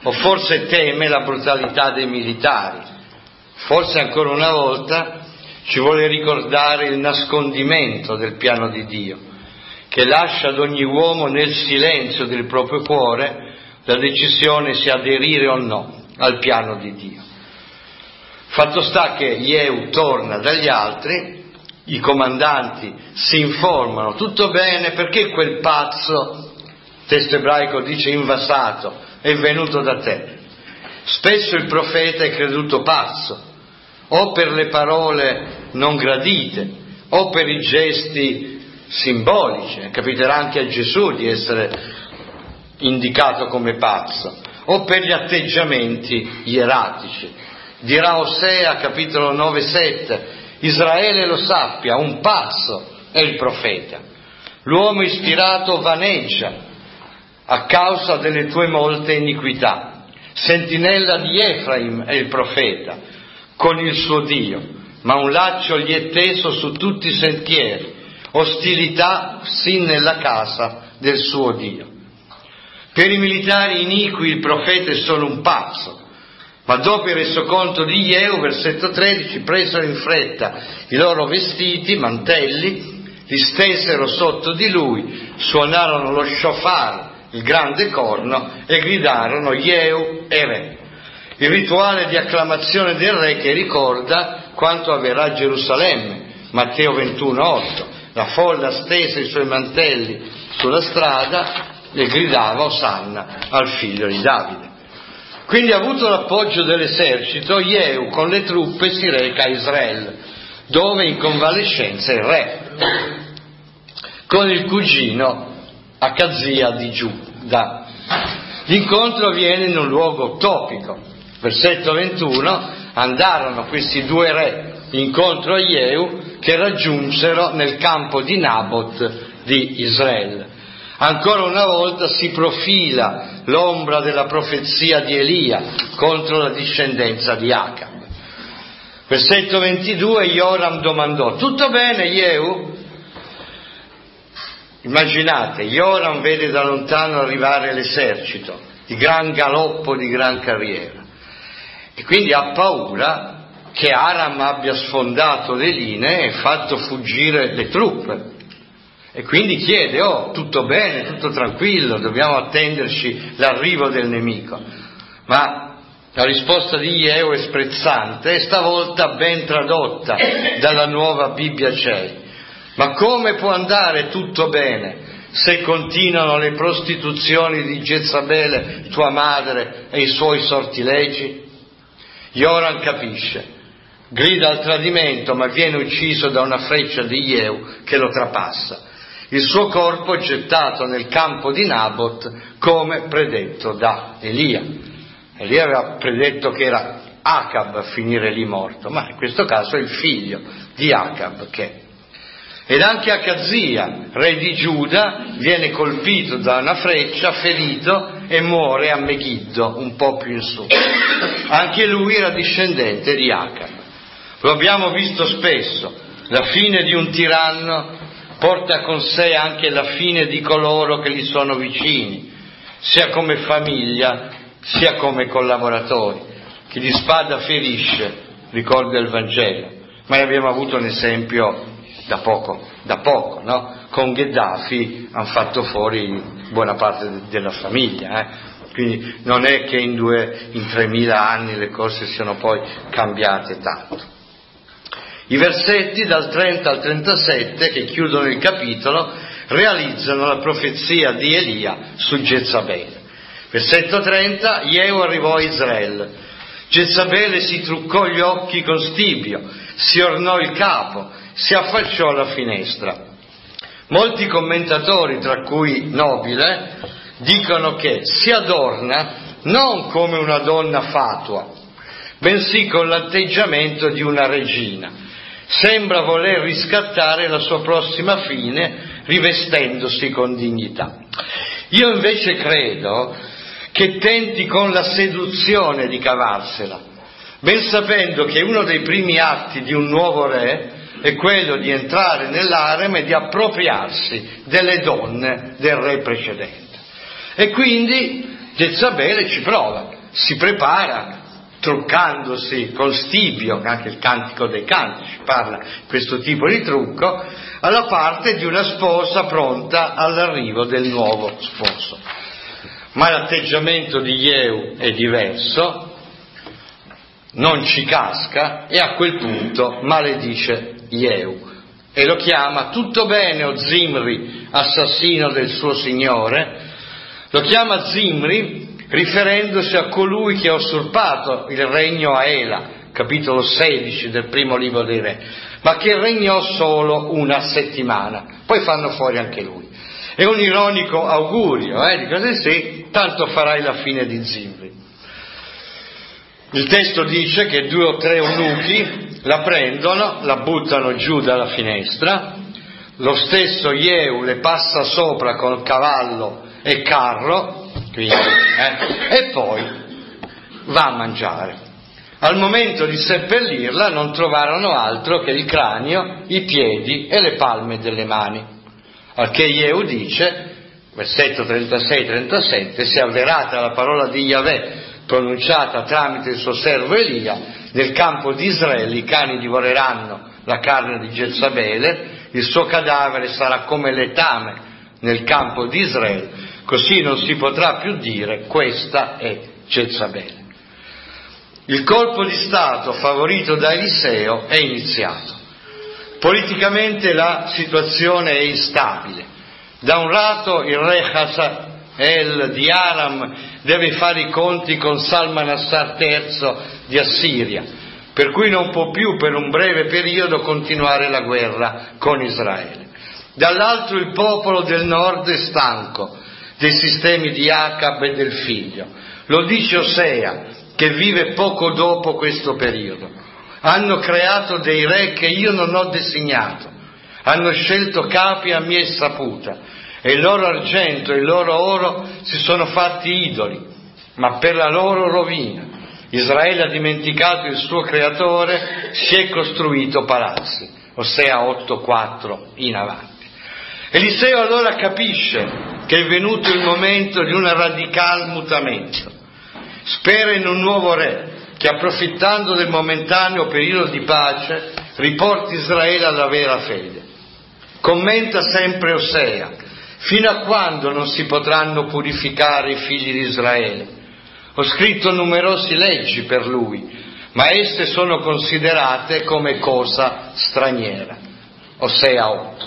o forse teme la brutalità dei militari. Forse ancora una volta ci vuole ricordare il nascondimento del piano di Dio, che lascia ad ogni uomo nel silenzio del proprio cuore la decisione se aderire o no al piano di Dio. Fatto sta che Jehu torna dagli altri, i comandanti si informano, tutto bene, perché quel pazzo, testo ebraico dice invasato, è venuto da te? Spesso il profeta è creduto pazzo, o per le parole non gradite, o per i gesti simbolici. Capiterà anche a Gesù di essere indicato come pazzo, o per gli atteggiamenti ieratici. Dirà Osea, capitolo 9-7, Israele lo sappia, un pazzo è il profeta. L'uomo ispirato vaneggia a causa delle tue molte iniquità. Sentinella di Efraim è il profeta, con il suo Dio, ma un laccio gli è teso su tutti i sentieri, ostilità sin nella casa del suo Dio. Per i militari iniqui il profeta è solo un pazzo, ma dopo il resoconto di Jehu, versetto 13, presero in fretta i loro vestiti, mantelli, li stesero sotto di lui, suonarono lo shofar, il grande corno, e gridarono Jehu è re. Il rituale di acclamazione del re che ricorda quanto avverrà a Gerusalemme, Matteo 21,8. La folla stese i suoi mantelli sulla strada e gridava Osanna al figlio di Davide. Quindi, avuto l'appoggio dell'esercito, Jehu con le truppe si reca a Israele, dove in convalescenza è il re, con il cugino Acazia di Giuda. L'incontro avviene in un luogo topico. Versetto 21, andarono questi due re incontro a Jehu, che raggiunsero nel campo di Nabot di Israele. Ancora una volta si profila l'ombra della profezia di Elia contro la discendenza di Acab. Versetto 22, Joram domandò: tutto bene, Jehu? Immaginate, Joram vede da lontano arrivare l'esercito, di gran galoppo, di gran carriera, e quindi ha paura che Aram abbia sfondato le linee e fatto fuggire le truppe. E quindi chiede: tutto bene, tutto tranquillo, dobbiamo attenderci l'arrivo del nemico. Ma la risposta di Jehu è sprezzante e stavolta ben tradotta dalla nuova Bibbia CEI. Ma come può andare tutto bene se continuano le prostituzioni di Jezabele, tua madre, e i suoi sortilegi? Joram capisce, grida al tradimento, ma viene ucciso da una freccia di Jehu che lo trapassa. Il suo corpo è gettato nel campo di Nabot come predetto da Elia. Elia aveva predetto che era Acab a finire lì morto, ma in questo caso è il figlio di Acab che... Ed anche Acazia, re di Giuda, viene colpito da una freccia, ferito e muore a Megiddo, un po' più in su. Anche lui era discendente di Acab. Lo abbiamo visto spesso, la fine di un tiranno porta con sé anche la fine di coloro che gli sono vicini, sia come famiglia, sia come collaboratori. Chi di spada ferisce, ricorda il Vangelo, ma ne abbiamo avuto un esempio da poco, no? Con Gheddafi hanno fatto fuori buona parte della famiglia, Quindi non è che in 3.000 anni le cose siano poi cambiate tanto. I versetti dal 30 al 37 che chiudono il capitolo realizzano la profezia di Elia su Jezabele. Versetto 30, Jehu arrivò a Israele. Jezabele si truccò gli occhi con stibio, si ornò il capo, si affacciò alla finestra. Molti commentatori, tra cui Nobile, dicono che si adorna non come una donna fatua, bensì con l'atteggiamento di una regina. Sembra voler riscattare la sua prossima fine rivestendosi con dignità. Io invece credo che tenti con la seduzione di cavarsela, ben sapendo che uno dei primi atti di un nuovo re è quello di entrare nell'harem e di appropriarsi delle donne del re precedente. E quindi Jezabele ci prova. si prepara truccandosi col stibio, anche il Cantico dei Cantici parla di questo tipo di trucco, alla parte di una sposa pronta all'arrivo del nuovo sposo. Ma l'atteggiamento di Jehu è diverso, non ci casca e a quel punto maledice Jehu e lo chiama: tutto bene, o Zimri, assassino del suo signore. Lo chiama Zimri riferendosi a colui che ha usurpato il regno a Ela, capitolo 16 del primo libro dei Re, ma che regnò solo una settimana, poi fanno fuori anche lui. È un ironico augurio, dicono sì, tanto farai la fine di Zimri. Il testo dice che 2 o 3 eunuchi la prendono, la buttano giù dalla finestra, lo stesso Jehu le passa sopra col cavallo e carro, quindi, e poi va a mangiare. Al momento di seppellirla non trovarono altro che il cranio, i piedi e le palme delle mani. Al che Jehu dice, versetto 36-37, si è avverata la parola di Yahweh pronunciata tramite il suo servo Elia: nel campo di Israele i cani divoreranno la carne di Jezabele, il suo cadavere sarà come letame nel campo di Israele, così non si potrà più dire questa è Jezabele. Il colpo di Stato favorito da Eliseo è iniziato. Politicamente la situazione è instabile. Da un lato il re Hazael di Aram deve fare i conti con Salmanassar III di Assiria, per cui non può più per un breve periodo continuare la guerra con Israele. Dall'altro il popolo del nord è stanco dei sistemi di Acab e del figlio. Lo dice Osea, che vive poco dopo questo periodo. Hanno creato dei re che io non ho designato, hanno scelto capi a mia insaputa, e il loro argento e il loro oro si sono fatti idoli, ma per la loro rovina. Israele ha dimenticato il suo creatore, si è costruito palazzi. Osea 8,4 in avanti. Eliseo allora capisce che è venuto il momento di un radicale mutamento. Spera in un nuovo re che, approfittando del momentaneo periodo di pace, riporti Israele alla vera fede. Commenta sempre Osea: fino a quando non si potranno purificare i figli di Israele? Ho scritto numerose leggi per lui, ma esse sono considerate come cosa straniera. Osea 8.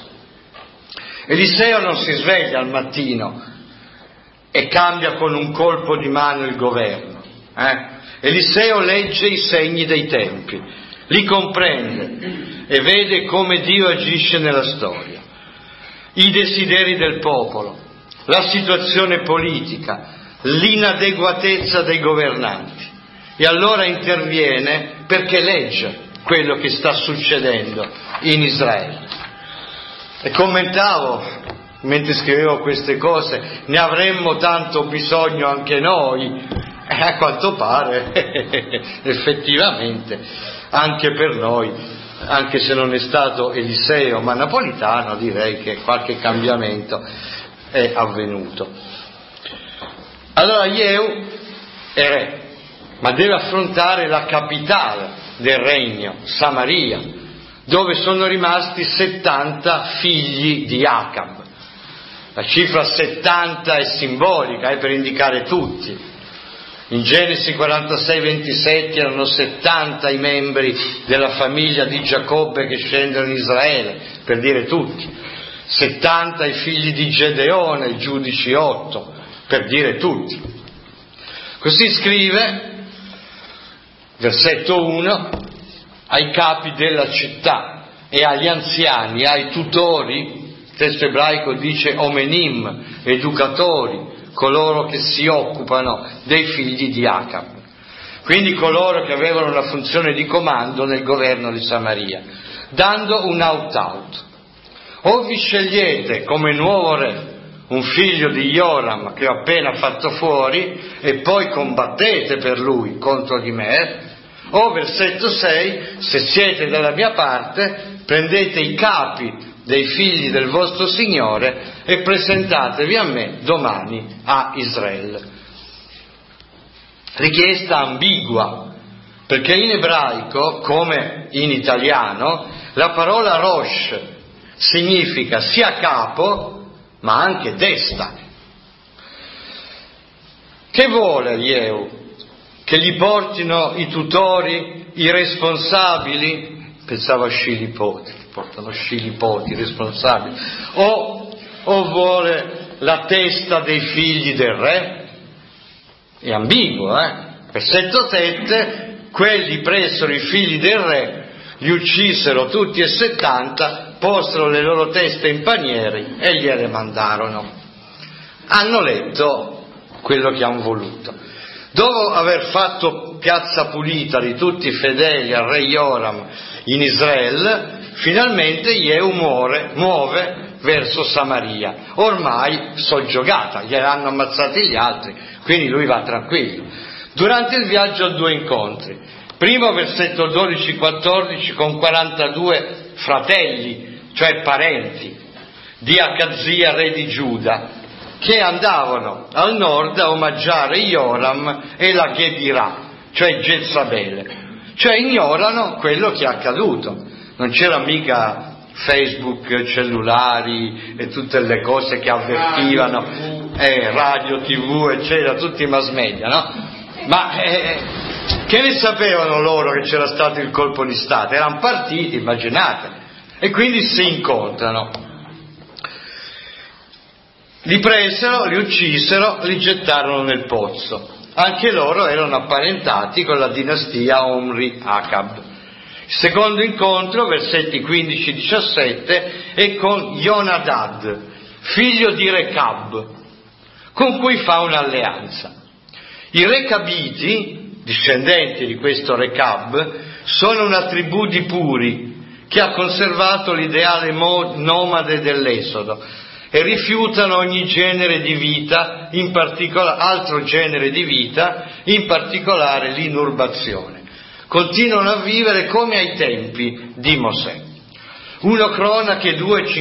Eliseo non si sveglia al mattino e cambia con un colpo di mano il governo. Eliseo legge i segni dei tempi, li comprende e vede come Dio agisce nella storia. I desideri del popolo, la situazione politica, l'inadeguatezza dei governanti. E allora interviene perché legge quello che sta succedendo in Israele. E commentavo, mentre scrivevo queste cose, ne avremmo tanto bisogno anche noi, e a quanto pare, effettivamente, anche per noi, anche se non è stato Eliseo ma Napolitano, direi che qualche cambiamento è avvenuto. Allora Jehu è re, ma deve affrontare la capitale del regno, Samaria, dove sono rimasti 70 figli di Acab. La cifra 70 è simbolica, è per indicare tutti. In Genesi 46-27 erano 70 i membri della famiglia di Giacobbe che scendono in Israele, per dire tutti. 70 i figli di Gedeone, i giudici 8, per dire tutti. Così scrive, versetto 1, ai capi della città e agli anziani, ai tutori, il testo ebraico dice omenim, educatori, coloro che si occupano dei figli di Acab, quindi coloro che avevano una funzione di comando nel governo di Samaria, dando un out-out. O vi scegliete come nuovo re un figlio di Joram che ho appena fatto fuori e poi combattete per lui contro di me, o versetto 6, se siete dalla mia parte prendete i capi dei figli del vostro Signore e presentatevi a me domani a Israele. richiesta ambigua, perché in ebraico, come in italiano, la parola rosh significa sia capo, ma anche testa. Che vuole Jehu? Che gli portino i tutori, i responsabili? Pensavo a scilipoti, portano scilipoti, responsabili. O vuole la testa dei figli del re? È ambiguo, Versetto 7, quelli presero i figli del re, li uccisero tutti e 70, posero le loro teste in panieri e gliele mandarono. Hanno letto quello che hanno voluto. Dopo aver fatto piazza pulita di tutti i fedeli al re Joram in Israele, finalmente Jehu muove verso Samaria, ormai soggiogata, gliel'hanno ammazzati gli altri, quindi lui va tranquillo. Durante il viaggio ha 2 incontri. Primo, versetto 12-14, con 42 fratelli, cioè parenti, di Acazia, re di Giuda, che andavano al nord a omaggiare Joram e la Ghebirà, cioè Jezabele. Cioè ignorano quello che è accaduto. Non c'era mica Facebook, cellulari e tutte le cose che avvertivano, radio, TV, eccetera, tutti i mass media, no? Ma che ne sapevano loro che c'era stato il colpo di Stato? Erano partiti, immaginate, e quindi si incontrano. Li presero, li uccisero, li gettarono nel pozzo. Anche loro erano apparentati con la dinastia Omri-Achab. Il secondo incontro, versetti 15-17, è con Jonadab, figlio di Recab, con cui fa un'alleanza. I Recabiti, discendenti di questo Recab, sono una tribù di Puri che ha conservato l'ideale nomade dell'Esodo e rifiutano ogni genere di vita, in particolare altro genere di vita, in particolare l'inurbazione. Continuano a vivere come ai tempi di Mosè. 1 Cronache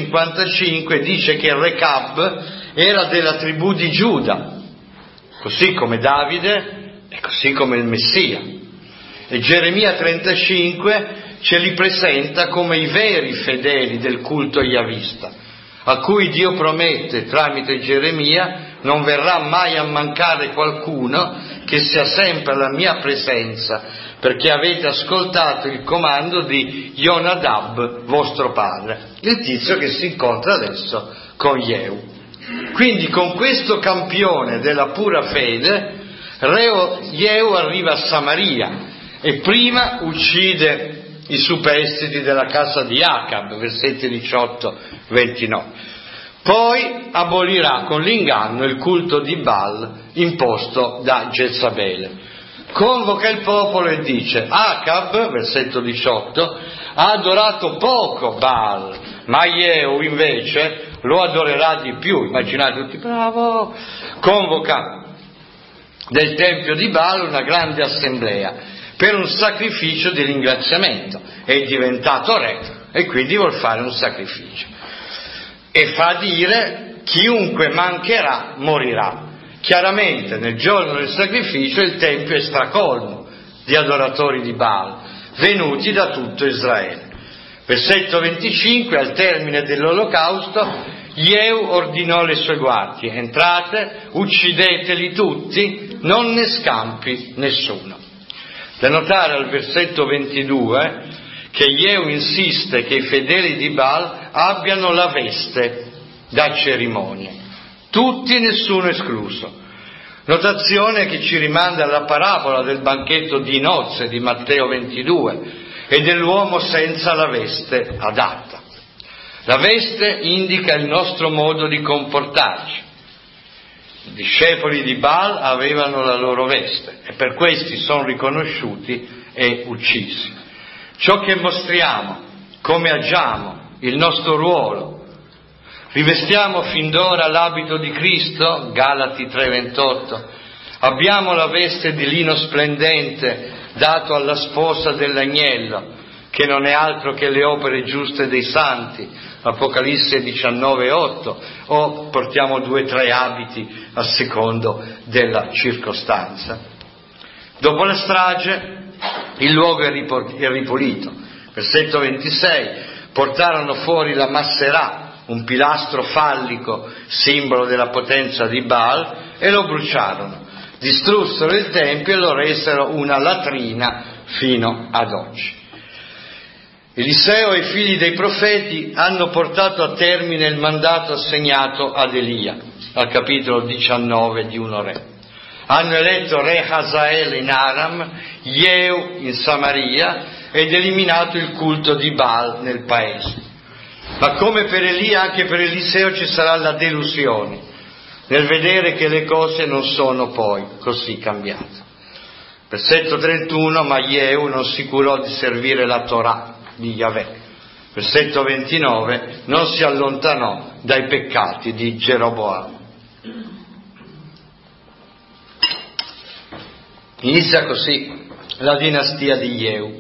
2,55 dice che Recab era della tribù di Giuda, così come Davide e così come il Messia. E Geremia 35 ce li presenta come i veri fedeli del culto yavista, a cui Dio promette tramite Geremia: non verrà mai a mancare qualcuno che sia sempre alla mia presenza, perché avete ascoltato il comando di Jonadab, vostro padre, il tizio che si incontra adesso con Jehu. Quindi con questo campione della pura fede, Jehu arriva a Samaria e prima uccide i superstiti della casa di Acab, versetti 18-29. Poi abolirà con l'inganno il culto di Baal imposto da Jezabele. Convoca il popolo e dice: Acab, versetto 18, ha adorato poco Baal, ma Jehu invece lo adorerà di più. Immaginate tutti, bravo! Convoca del tempio di Baal una grande assemblea per un sacrificio di ringraziamento. È diventato re e quindi vuol fare un sacrificio. E fa dire: chiunque mancherà morirà. Chiaramente nel giorno del sacrificio il tempio è stracolmo di adoratori di Baal, venuti da tutto Israele. Versetto 25, al termine dell'olocausto, Jehu ordinò le sue guardie: entrate, uccideteli tutti, non ne scampi nessuno. Da notare al versetto 22 che Jehu insiste che i fedeli di Baal abbiano la veste da cerimonie, tutti, nessuno escluso. Notazione che ci rimanda alla parabola del banchetto di nozze di Matteo 22 e dell'uomo senza la veste adatta. La veste indica il nostro modo di comportarci. I discepoli di Baal avevano la loro veste e per questi sono riconosciuti e uccisi. Ciò che mostriamo, come agiamo, il nostro ruolo. Rivestiamo fin d'ora l'abito di Cristo, Galati 3,28. Abbiamo la veste di lino splendente dato alla sposa dell'agnello, che non è altro che le opere giuste dei santi, Apocalisse 19,8, o portiamo 2 o 3 abiti a secondo della circostanza. Dopo la strage il luogo è ripulito. Versetto 26, portarono fuori la Masserà, un pilastro fallico, simbolo della potenza di Baal, e lo bruciarono. Distrussero il tempio e lo resero una latrina fino ad oggi. Eliseo e i figli dei profeti hanno portato a termine il mandato assegnato ad Elia, al capitolo 19 di 1 Re. Hanno eletto re Hazael in Aram, Jehu in Samaria ed eliminato il culto di Baal nel paese. Ma come per Elia, anche per Eliseo ci sarà la delusione nel vedere che le cose non sono poi così cambiate. Versetto 31, ma Jehu non si curò di servire la Torah di Yahweh. Versetto 29, non si allontanò dai peccati di Geroboamo. Inizia così la dinastia di Jehu.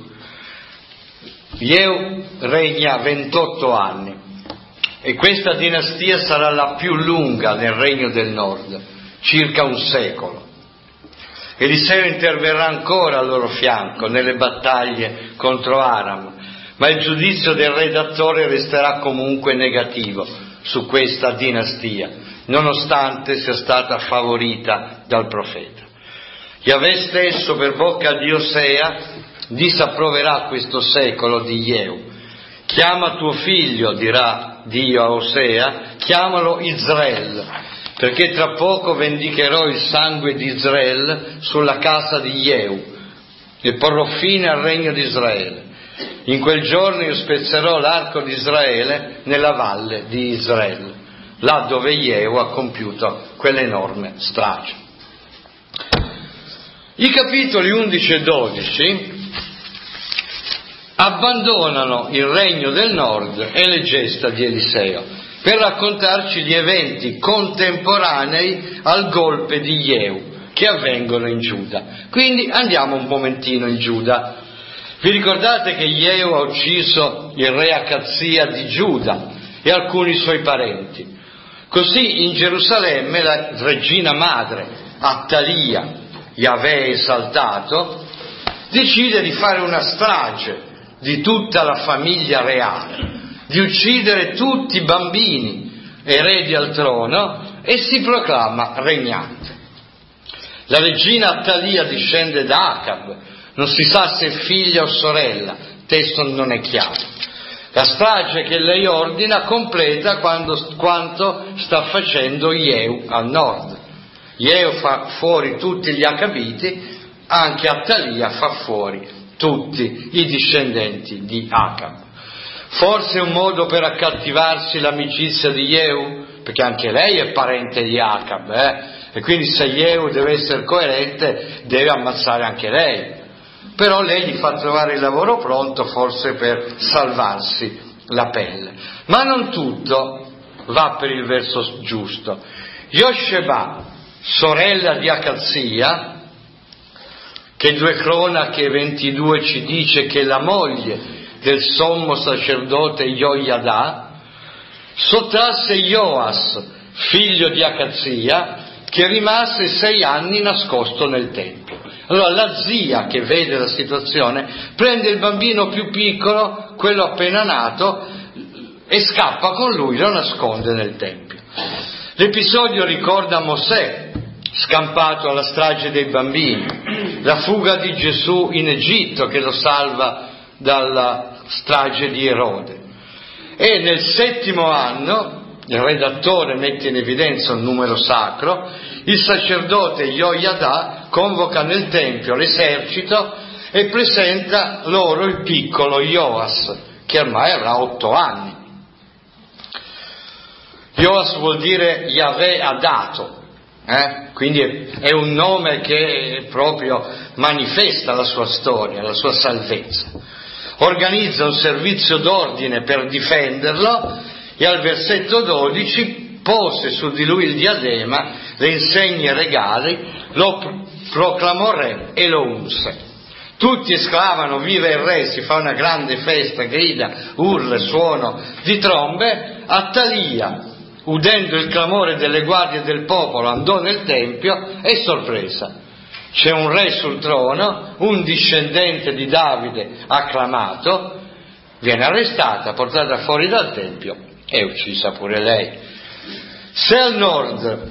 Jehu regna 28 anni e questa dinastia sarà la più lunga nel regno del nord, circa un secolo. Eliseo interverrà ancora al loro fianco nelle battaglie contro Aram, ma il giudizio del redattore resterà comunque negativo su questa dinastia, nonostante sia stata favorita dal profeta. Yahweh stesso, per bocca di Osea, disapproverà questo secolo di Jehu. Chiama tuo figlio, dirà Dio a Osea, chiamalo Israel, perché tra poco vendicherò il sangue di Israele sulla casa di Jehu e porrò fine al regno di Israele. In quel giorno io spezzerò l'arco di Israele nella valle di Israele, là dove Jehu ha compiuto quell'enorme strage. I capitoli 11 e 12 abbandonano il regno del nord e le gesta di Eliseo per raccontarci gli eventi contemporanei al golpe di Jehu che avvengono in Giuda. Quindi andiamo un momentino in Giuda. Vi ricordate che Jehu ha ucciso il re Acazia di Giuda e alcuni suoi parenti? Così in Gerusalemme la regina madre, Attalia, Yahweh esaltato, decide di fare una strage di tutta la famiglia reale, di uccidere tutti i bambini eredi al trono e si proclama regnante. La regina Attalia discende da Acab, non si sa se figlia o sorella, testo non è chiaro. La strage che lei ordina completa quanto sta facendo Jehu al nord. Jehu fa fuori tutti gli Acabiti, anche Attalia fa fuori tutti i discendenti di Acab. Forse è un modo per accattivarsi l'amicizia di Jehu, perché anche lei è parente di Acab, e quindi se Jehu deve essere coerente deve ammazzare anche lei. Però lei gli fa trovare il lavoro pronto, forse per salvarsi la pelle. Ma non tutto va per il verso giusto. Yosheba, sorella di Acazia, che 2 Cronache 22 ci dice che la moglie del sommo sacerdote Joiada, sottrasse Joas, figlio di Acazia, che rimase 6 anni nascosto nel tempio. Allora la zia, che vede la situazione, prende il bambino più piccolo, quello appena nato, e scappa con lui, lo nasconde nel tempio. L'episodio ricorda Mosè, scampato alla strage dei bambini, la fuga di Gesù in Egitto che lo salva dalla strage di Erode. E nel 7° anno, il redattore mette in evidenza un numero sacro, il sacerdote Joiada convoca nel tempio l'esercito e presenta loro il piccolo Joas, che ormai avrà 8 anni. Joas vuol dire Yahweh ha dato, quindi è un nome che proprio manifesta la sua storia, la sua salvezza. Organizza un servizio d'ordine per difenderlo e al versetto 12 pose su di lui il diadema, le insegne regali, lo proclamò re e lo unse. Tutti esclamano viva il re, si fa una grande festa, grida, urla, suono di trombe. Attalia, udendo il clamore delle guardie del popolo, andò nel tempio e sorpresa. C'è un re sul trono, un discendente di Davide acclamato, viene arrestata, portata fuori dal tempio e uccisa pure lei. Se al nord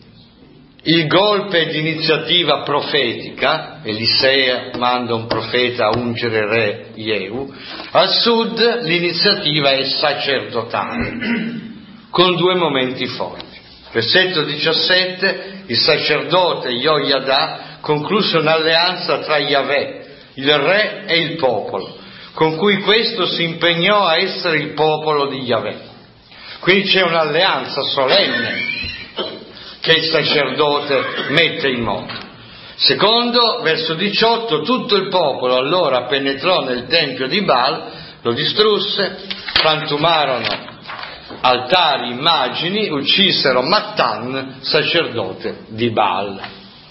il golpe è di iniziativa profetica, Elisea manda un profeta a ungere re Jehu, al sud l'iniziativa è sacerdotale, con due momenti forti. Versetto 17, il sacerdote Joiada concluse un'alleanza tra Yahweh, il re e il popolo, con cui questo si impegnò a essere il popolo di Yahweh. Quindi c'è un'alleanza solenne che il sacerdote mette in moto. Secondo, verso 18, tutto il popolo allora penetrò nel tempio di Baal, lo distrusse, frantumarono altari, immagini, uccisero Mattan, sacerdote di Baal.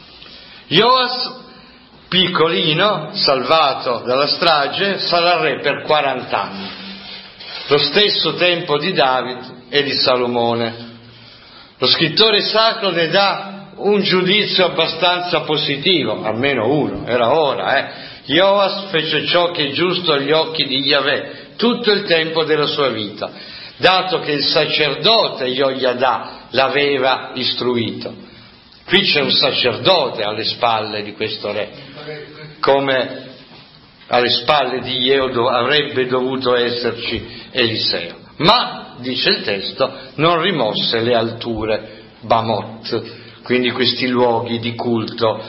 Joas, piccolino, salvato dalla strage, sarà re per 40 anni, lo stesso tempo di Davide e di Salomone. Lo scrittore sacro ne dà un giudizio abbastanza positivo, almeno uno, era ora. Joas fece ciò che è giusto agli occhi di Yahweh tutto il tempo della sua vita, dato che il sacerdote Joiada l'aveva istruito. Qui c'è un sacerdote alle spalle di questo re, come alle spalle di Jehu avrebbe dovuto esserci Eliseo. Ma, dice il testo, non rimosse le alture Bamot, quindi questi luoghi di culto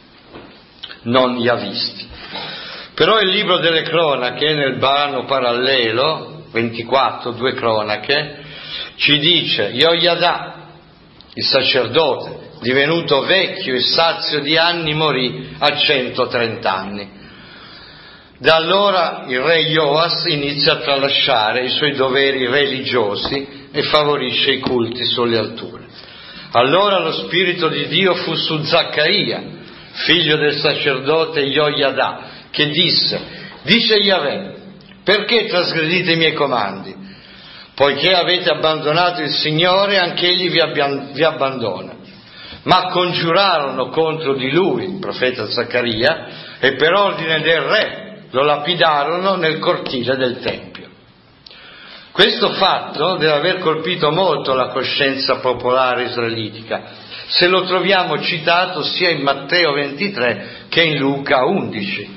non yavisti. Però il libro delle cronache, nel brano parallelo, 24, 2 cronache, ci dice: Joiada, il sacerdote, divenuto vecchio e sazio di anni, morì a 130 anni. Da allora il re Joas inizia a tralasciare i suoi doveri religiosi e favorisce i culti sulle alture. Allora lo Spirito di Dio fu su Zaccaria, figlio del sacerdote Joiada, che disse: dice Yahweh, perché trasgredite i miei comandi? Poiché avete abbandonato il Signore, anch'egli vi abbandona. Ma congiurarono contro di lui, il profeta Zaccaria, e per ordine del re lo lapidarono nel cortile del Tempio. Questo fatto deve aver colpito molto la coscienza popolare israelitica, se lo troviamo citato sia in Matteo 23 che in Luca 11,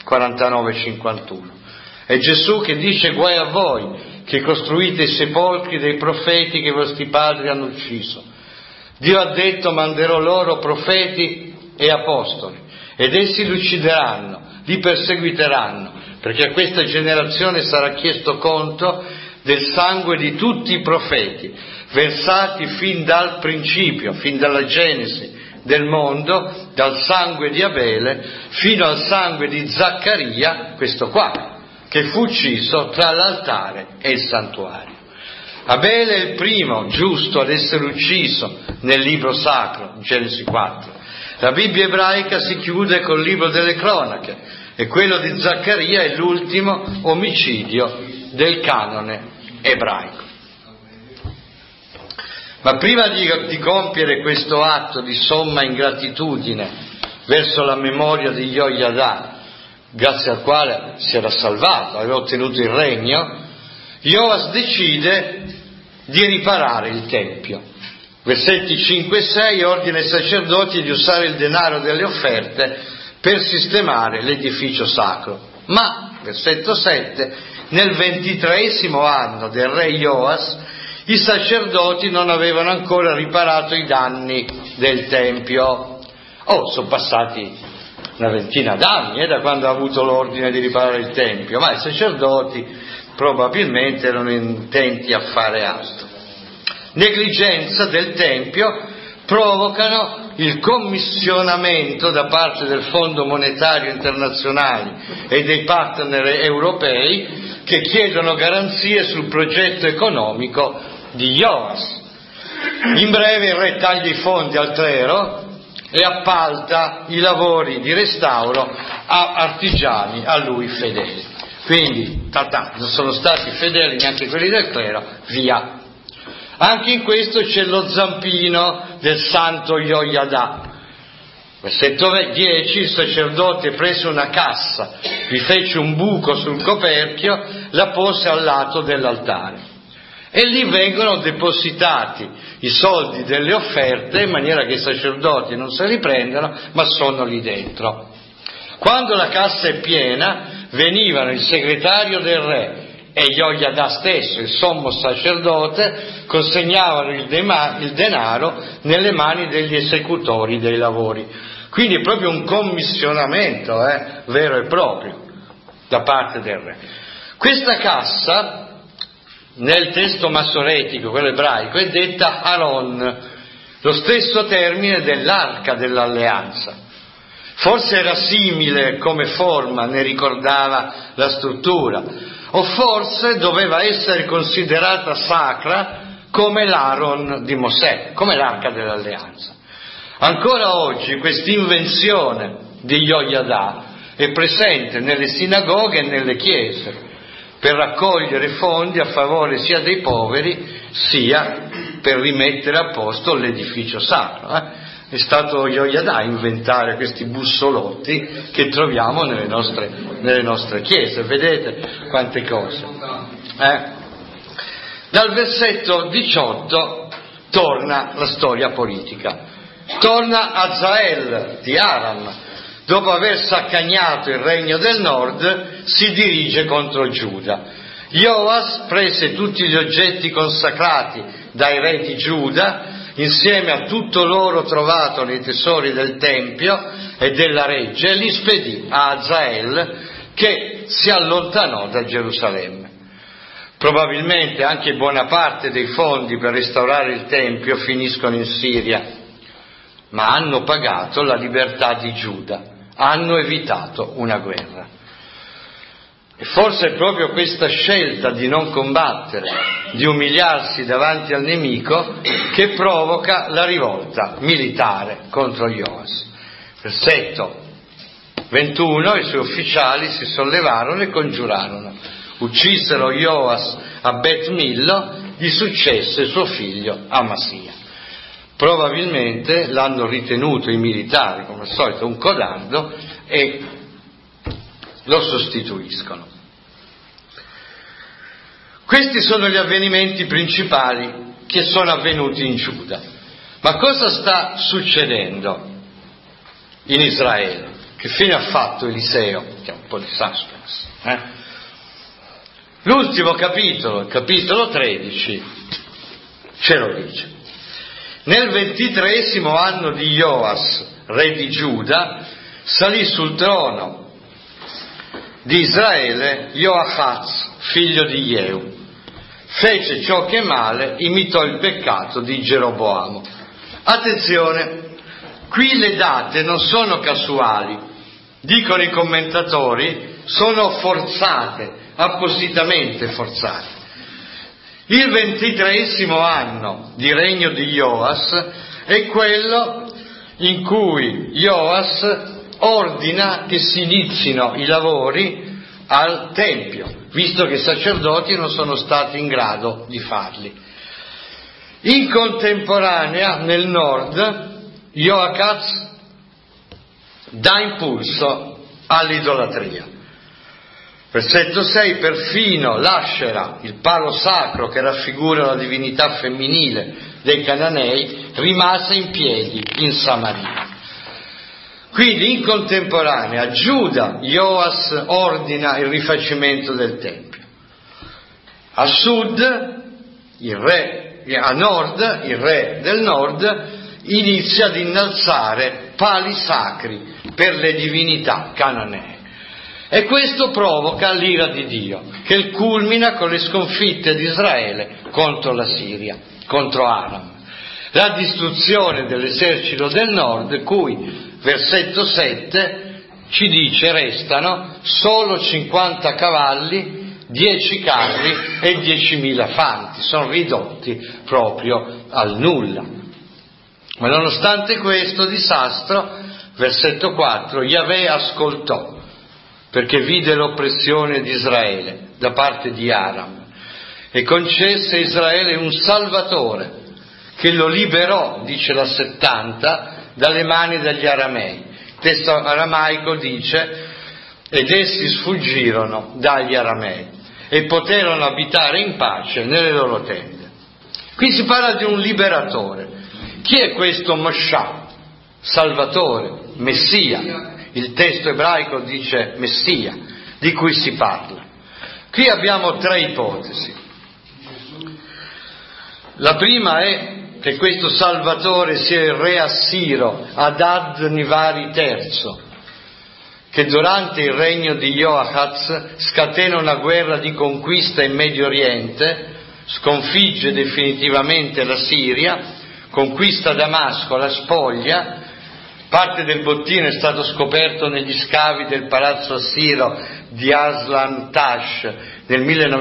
49-51. È Gesù che dice: guai a voi che costruite i sepolcri dei profeti che i vostri padri hanno ucciso. Dio ha detto: manderò loro profeti e apostoli, ed essi li uccideranno, li perseguiteranno, perché a questa generazione sarà chiesto conto del sangue di tutti i profeti, versati fin dal principio, fin dalla Genesi del mondo, dal sangue di Abele fino al sangue di Zaccaria, questo qua, che fu ucciso tra l'altare e il santuario. Abele è il primo giusto ad essere ucciso nel libro sacro, Genesi 4. La Bibbia ebraica si chiude col libro delle cronache e quello di Zaccaria è l'ultimo omicidio del canone ebraico. Ma prima di compiere questo atto di somma ingratitudine verso la memoria di Joiada, grazie al quale si era salvato, aveva ottenuto il regno, Joas decide di riparare il Tempio. Versetti 5 e 6, ordina ai sacerdoti di usare il denaro delle offerte per sistemare l'edificio sacro. Ma, versetto 7, nel 23° anno del re Joas, i sacerdoti non avevano ancora riparato i danni del Tempio. Sono passati una ventina d'anni da quando ha avuto l'ordine di riparare il Tempio, ma i sacerdoti probabilmente erano intenti a fare altro. Negligenza del Tempio provocano il commissionamento da parte del Fondo Monetario Internazionale e dei partner europei che chiedono garanzie sul progetto economico di Joas. In breve il re taglia i fondi al clero e appalta i lavori di restauro a artigiani a lui fedeli. Quindi non sono stati fedeli neanche quelli del clero, via. Anche in questo c'è lo zampino del santo Joiada. Versetto 10, il sacerdote prese una cassa, vi fece un buco sul coperchio, la pose al lato dell'altare. E lì vengono depositati i soldi delle offerte in maniera che i sacerdoti non se li prendano, ma sono lì dentro. Quando la cassa è piena, venivano il segretario del re e Joiada stesso, il sommo sacerdote, consegnavano il denaro nelle mani degli esecutori dei lavori. Quindi è proprio un commissionamento vero e proprio da parte del re. Questa cassa, nel testo massoretico, quello ebraico, è detta Aron, lo stesso termine dell'arca dell'alleanza. Forse era simile come forma, ne ricordava la struttura, o forse doveva essere considerata sacra come l'Aaron di Mosè, come l'arca dell'alleanza. Ancora oggi questa invenzione di Joiada è presente nelle sinagoghe e nelle chiese per raccogliere fondi a favore sia dei poveri sia per rimettere a posto l'edificio sacro. È stato Joiada a inventare questi bussolotti che troviamo nelle nostre chiese. Vedete quante cose. Dal versetto 18 torna la storia politica. Torna Azael di Aram, dopo aver saccagnato il regno del nord, si dirige contro Giuda. Joas prese tutti gli oggetti consacrati dai re di Giuda, insieme a tutto l'oro trovato nei tesori del Tempio e della reggia, e li spedì a Azael, che si allontanò da Gerusalemme. Probabilmente anche buona parte dei fondi per restaurare il Tempio finiscono in Siria, ma hanno pagato la libertà di Giuda, hanno evitato una guerra. E forse è proprio questa scelta di non combattere, di umiliarsi davanti al nemico, che provoca la rivolta militare contro Joas. Versetto 21, i suoi ufficiali si sollevarono e congiurarono, uccisero Joas a Bet Millo, gli successe suo figlio Amasia. Probabilmente l'hanno ritenuto i militari, come al solito, un codardo e lo sostituiscono. Questi sono gli avvenimenti principali che sono avvenuti in Giuda. Ma cosa sta succedendo in Israele? Che fine ha fatto Eliseo? Che è un po' di suspense. L'ultimo capitolo, il capitolo 13, ce lo dice. Nel 23° anno di Joas, re di Giuda, salì sul trono di Israele Joachaz, figlio di Jehu. Fece ciò che è male, imitò il peccato di Geroboamo. Attenzione, qui le date non sono casuali, dicono i commentatori, sono forzate, appositamente forzate. Il 23° anno di regno di Joas è quello in cui Joas ordina che si inizino i lavori al Tempio, visto che i sacerdoti non sono stati in grado di farli. In contemporanea, nel nord, Joachaz dà impulso all'idolatria. Versetto 6, perfino l'Ashera, il palo sacro che raffigura la divinità femminile dei Cananei, rimase in piedi in Samaria. Quindi in contemporanea a Giuda Joas ordina il rifacimento del Tempio. A sud, a nord, il re del nord inizia ad innalzare pali sacri per le divinità cananee. E questo provoca l'ira di Dio, che culmina con le sconfitte di Israele contro la Siria, contro Aram. La distruzione dell'esercito del nord, cui, versetto 7, ci dice restano solo 50 cavalli, 10 carri e 10.000 fanti, sono ridotti proprio al nulla. Ma nonostante questo disastro, versetto 4, Yahweh ascoltò, perché vide l'oppressione di Israele da parte di Aram e concesse a Israele un Salvatore che lo liberò, dice la 70, dalle mani degli aramei. Il testo aramaico dice: ed essi sfuggirono dagli aramei e poterono abitare in pace nelle loro tende. Qui si parla di un liberatore. Chi è questo Moscià? Salvatore, Messia. Il testo ebraico dice Messia, di cui si parla. Qui abbiamo tre ipotesi. La prima è che questo Salvatore sia il re assiro Adad Nivari III, che durante il regno di Joachaz scatena una guerra di conquista in Medio Oriente, sconfigge definitivamente la Siria, conquista Damasco, la spoglia. Parte del bottino è stato scoperto negli scavi del palazzo assiro di Aslan Tash nel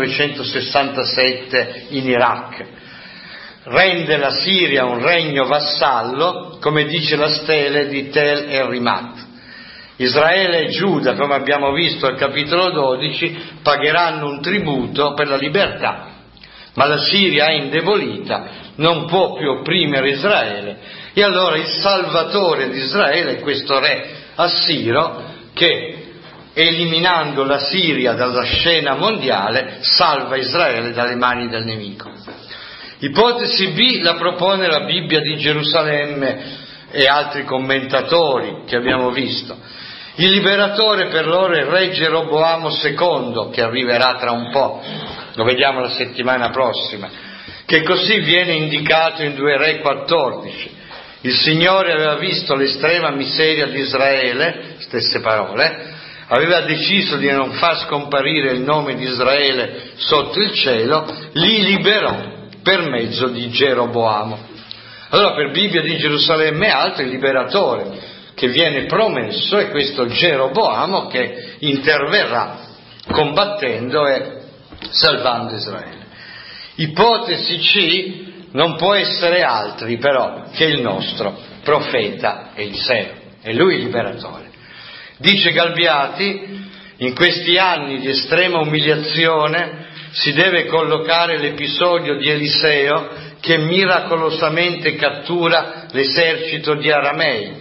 1967 in Iraq. Rende la Siria un regno vassallo, come dice la stele di Tel el-Rimat. Israele e Giuda, come abbiamo visto al capitolo 12, pagheranno un tributo per la libertà, ma la Siria è indebolita, non può più opprimere Israele, e allora il salvatore di Israele è questo re assiro che, eliminando la Siria dalla scena mondiale, salva Israele dalle mani del nemico. Ipotesi B la propone la Bibbia di Gerusalemme e altri commentatori che abbiamo visto. Il liberatore per loro è il re Geroboamo II, che arriverà tra un po', lo vediamo la settimana prossima, che così viene indicato in 2 Re 14. Il Signore aveva visto l'estrema miseria di Israele, stesse parole, aveva deciso di non far scomparire il nome di Israele sotto il cielo, li liberò per mezzo di Geroboamo. Allora per Bibbia di Gerusalemme e altri, il liberatore che viene promesso è questo Geroboamo che interverrà combattendo e salvando Israele. Ipotesi C non può essere altri però che il nostro profeta Eliseo, è lui il liberatore. Dice Galbiati: in questi anni di estrema umiliazione si deve collocare l'episodio di Eliseo che miracolosamente cattura l'esercito di Aramei,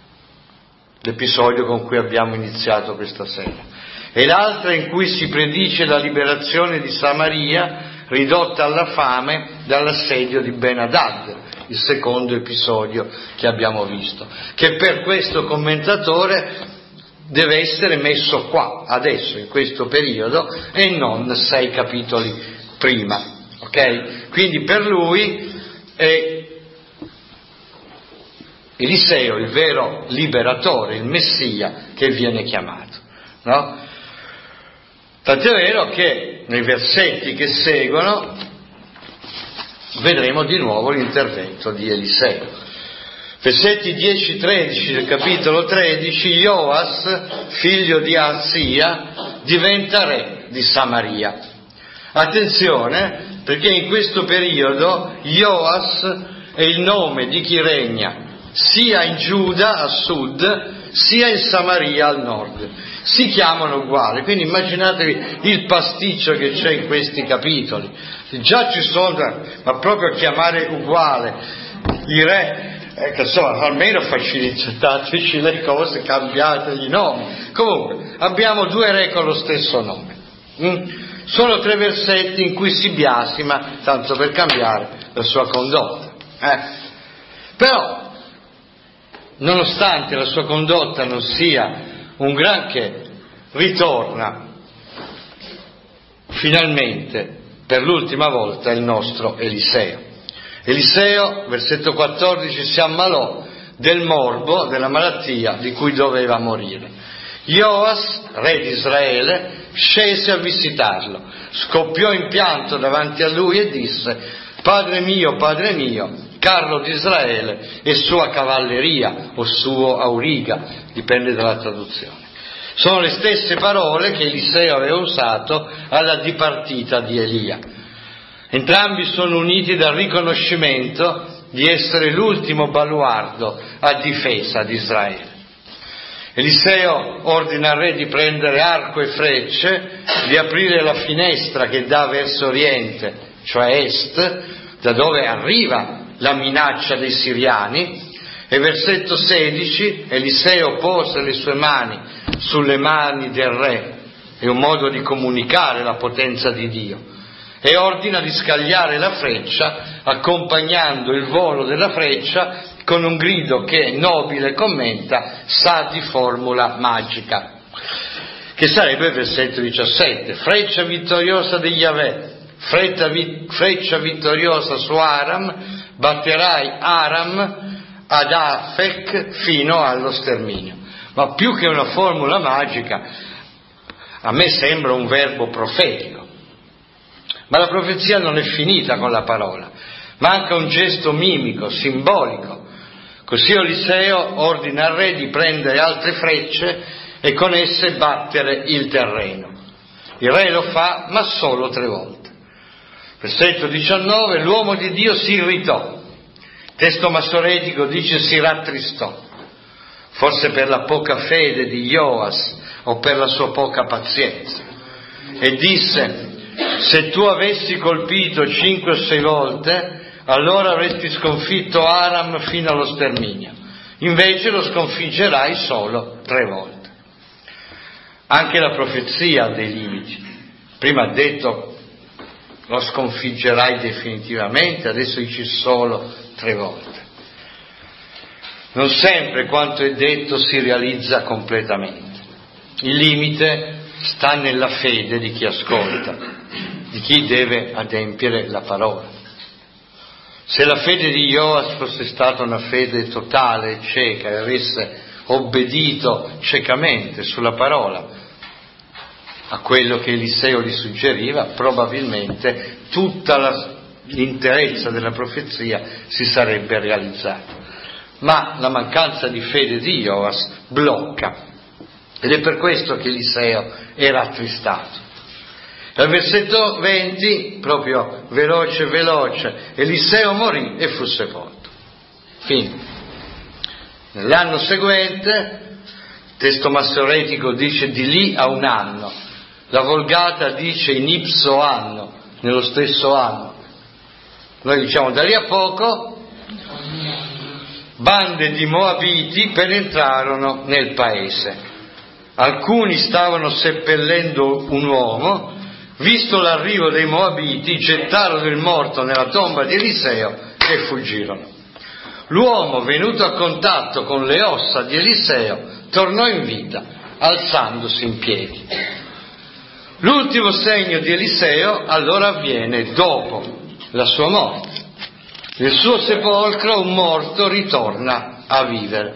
l'episodio con cui abbiamo iniziato questa sera, e l'altra in cui si predice la liberazione di Samaria ridotta alla fame dall'assedio di Ben-Hadad, il secondo episodio che abbiamo visto, che per questo commentatore deve essere messo qua, adesso, in questo periodo, e non 6 capitoli prima, ok? Quindi per lui è Eliseo il vero liberatore, il Messia che viene chiamato, no? Tant'è vero che nei versetti che seguono vedremo di nuovo l'intervento di Eliseo. Versetti 10-13 del capitolo 13, Joas, figlio di Azia, diventa re di Samaria. Attenzione, perché in questo periodo Joas è il nome di chi regna sia in Giuda a sud, sia in Samaria al nord. Si chiamano uguali, quindi immaginatevi il pasticcio che c'è in questi capitoli. Già ci sono, ma proprio chiamare uguale i re. Insomma, almeno facilitateci le cose, cambiategli i nomi. Comunque, abbiamo 2 re con lo stesso nome. Sono 3 versetti in cui si biasima, tanto per cambiare la sua condotta. Però, nonostante la sua condotta non sia un granché, ritorna finalmente per l'ultima volta il nostro Eliseo. Eliseo, versetto 14, si ammalò del morbo, della malattia di cui doveva morire. Joas, re di Israele, scese a visitarlo, scoppiò in pianto davanti a lui e disse: Padre mio, carro di Israele e sua cavalleria o suo auriga, dipende dalla traduzione. Sono le stesse parole che Eliseo aveva usato alla dipartita di Elia. Entrambi sono uniti dal riconoscimento di essere l'ultimo baluardo a difesa di Israele. Eliseo ordina al re di prendere arco e frecce, di aprire la finestra che dà verso oriente, cioè est, da dove arriva la minaccia dei siriani, E versetto 16, Eliseo pose le sue mani sulle mani del re, è un modo di comunicare la potenza di Dio, e ordina di scagliare la freccia, accompagnando il volo della freccia con un grido che Nobile commenta sa di formula magica, che sarebbe il versetto 17, freccia vittoriosa di Yahweh, freccia vittoriosa su Aram, batterai Aram ad Afek fino allo sterminio. Ma più che una formula magica, a me sembra un verbo profetico. Ma la profezia non è finita con la parola, manca un gesto mimico, simbolico. Così Eliseo ordina al re di prendere altre frecce e con esse battere il terreno. Il re lo fa, ma solo 3 volte. Versetto 19, l'uomo di Dio si irritò. Il testo massoretico dice si rattristò, forse per la poca fede di Joas o per la sua poca pazienza, e disse: se tu avessi colpito 5 o 6 volte, allora avresti sconfitto Aram fino allo sterminio, invece lo sconfiggerai solo 3 volte. Anche la profezia ha dei limiti. Prima ha detto lo sconfiggerai definitivamente, adesso dici solo 3 volte. Non sempre quanto è detto si realizza completamente. Il limite sta nella fede di chi ascolta, di chi deve adempiere la parola. Se la fede di Joas fosse stata una fede totale e cieca e avesse obbedito ciecamente sulla parola a quello che Eliseo gli suggeriva, probabilmente tutta l'interezza della profezia si sarebbe realizzata. Ma la mancanza di fede di Joas blocca, ed è per questo che Eliseo era attristato. Al versetto 20, proprio veloce, Eliseo morì e fu sepolto. Fine. Nell'anno seguente, il testo massoretico dice di lì a 1 anno, la Vulgata dice in ipso anno, nello stesso anno. Noi diciamo da lì a poco, bande di Moabiti penetrarono nel paese. Alcuni stavano seppellendo un uomo, visto l'arrivo dei Moabiti, gettarono il morto nella tomba di Eliseo e fuggirono. L'uomo, venuto a contatto con le ossa di Eliseo, tornò in vita, alzandosi in piedi. L'ultimo segno di Eliseo allora avviene dopo la sua morte. Nel suo sepolcro un morto ritorna a vivere.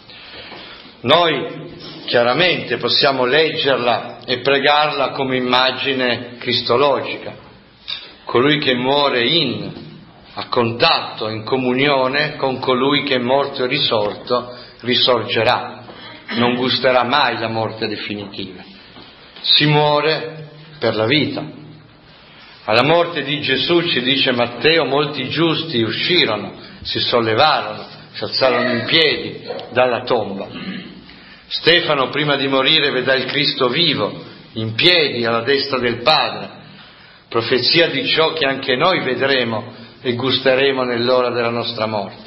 Noi chiaramente possiamo leggerla e pregarla come immagine cristologica. Colui che muore a contatto, in comunione con colui che è morto e risorto, risorgerà, non gusterà mai la morte definitiva. Si muore per la vita. Alla morte di Gesù, ci dice Matteo, molti giusti uscirono, si sollevarono, si alzarono in piedi dalla tomba. Stefano, prima di morire, vedrà il Cristo vivo, in piedi alla destra del Padre, profezia di ciò che anche noi vedremo e gusteremo nell'ora della nostra morte.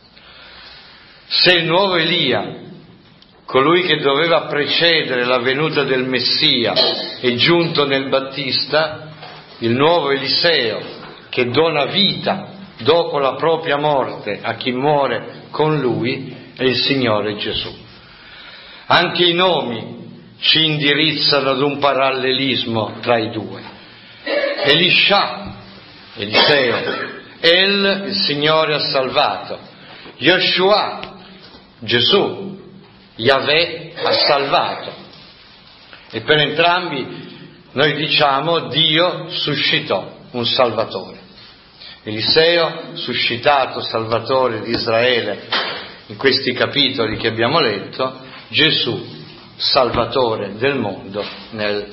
Se il nuovo Elia, colui che doveva precedere la venuta del Messia, è giunto nel Battista, il nuovo Eliseo, che dona vita dopo la propria morte a chi muore con lui, è il Signore Gesù. Anche i nomi ci indirizzano ad un parallelismo tra i due. Elisha, Eliseo, El, il Signore ha salvato, Yoshua, Gesù, Yahweh ha salvato. E per entrambi noi diciamo Dio suscitò un Salvatore. Eliseo suscitato Salvatore di Israele in questi capitoli che abbiamo letto, Gesù Salvatore del mondo nei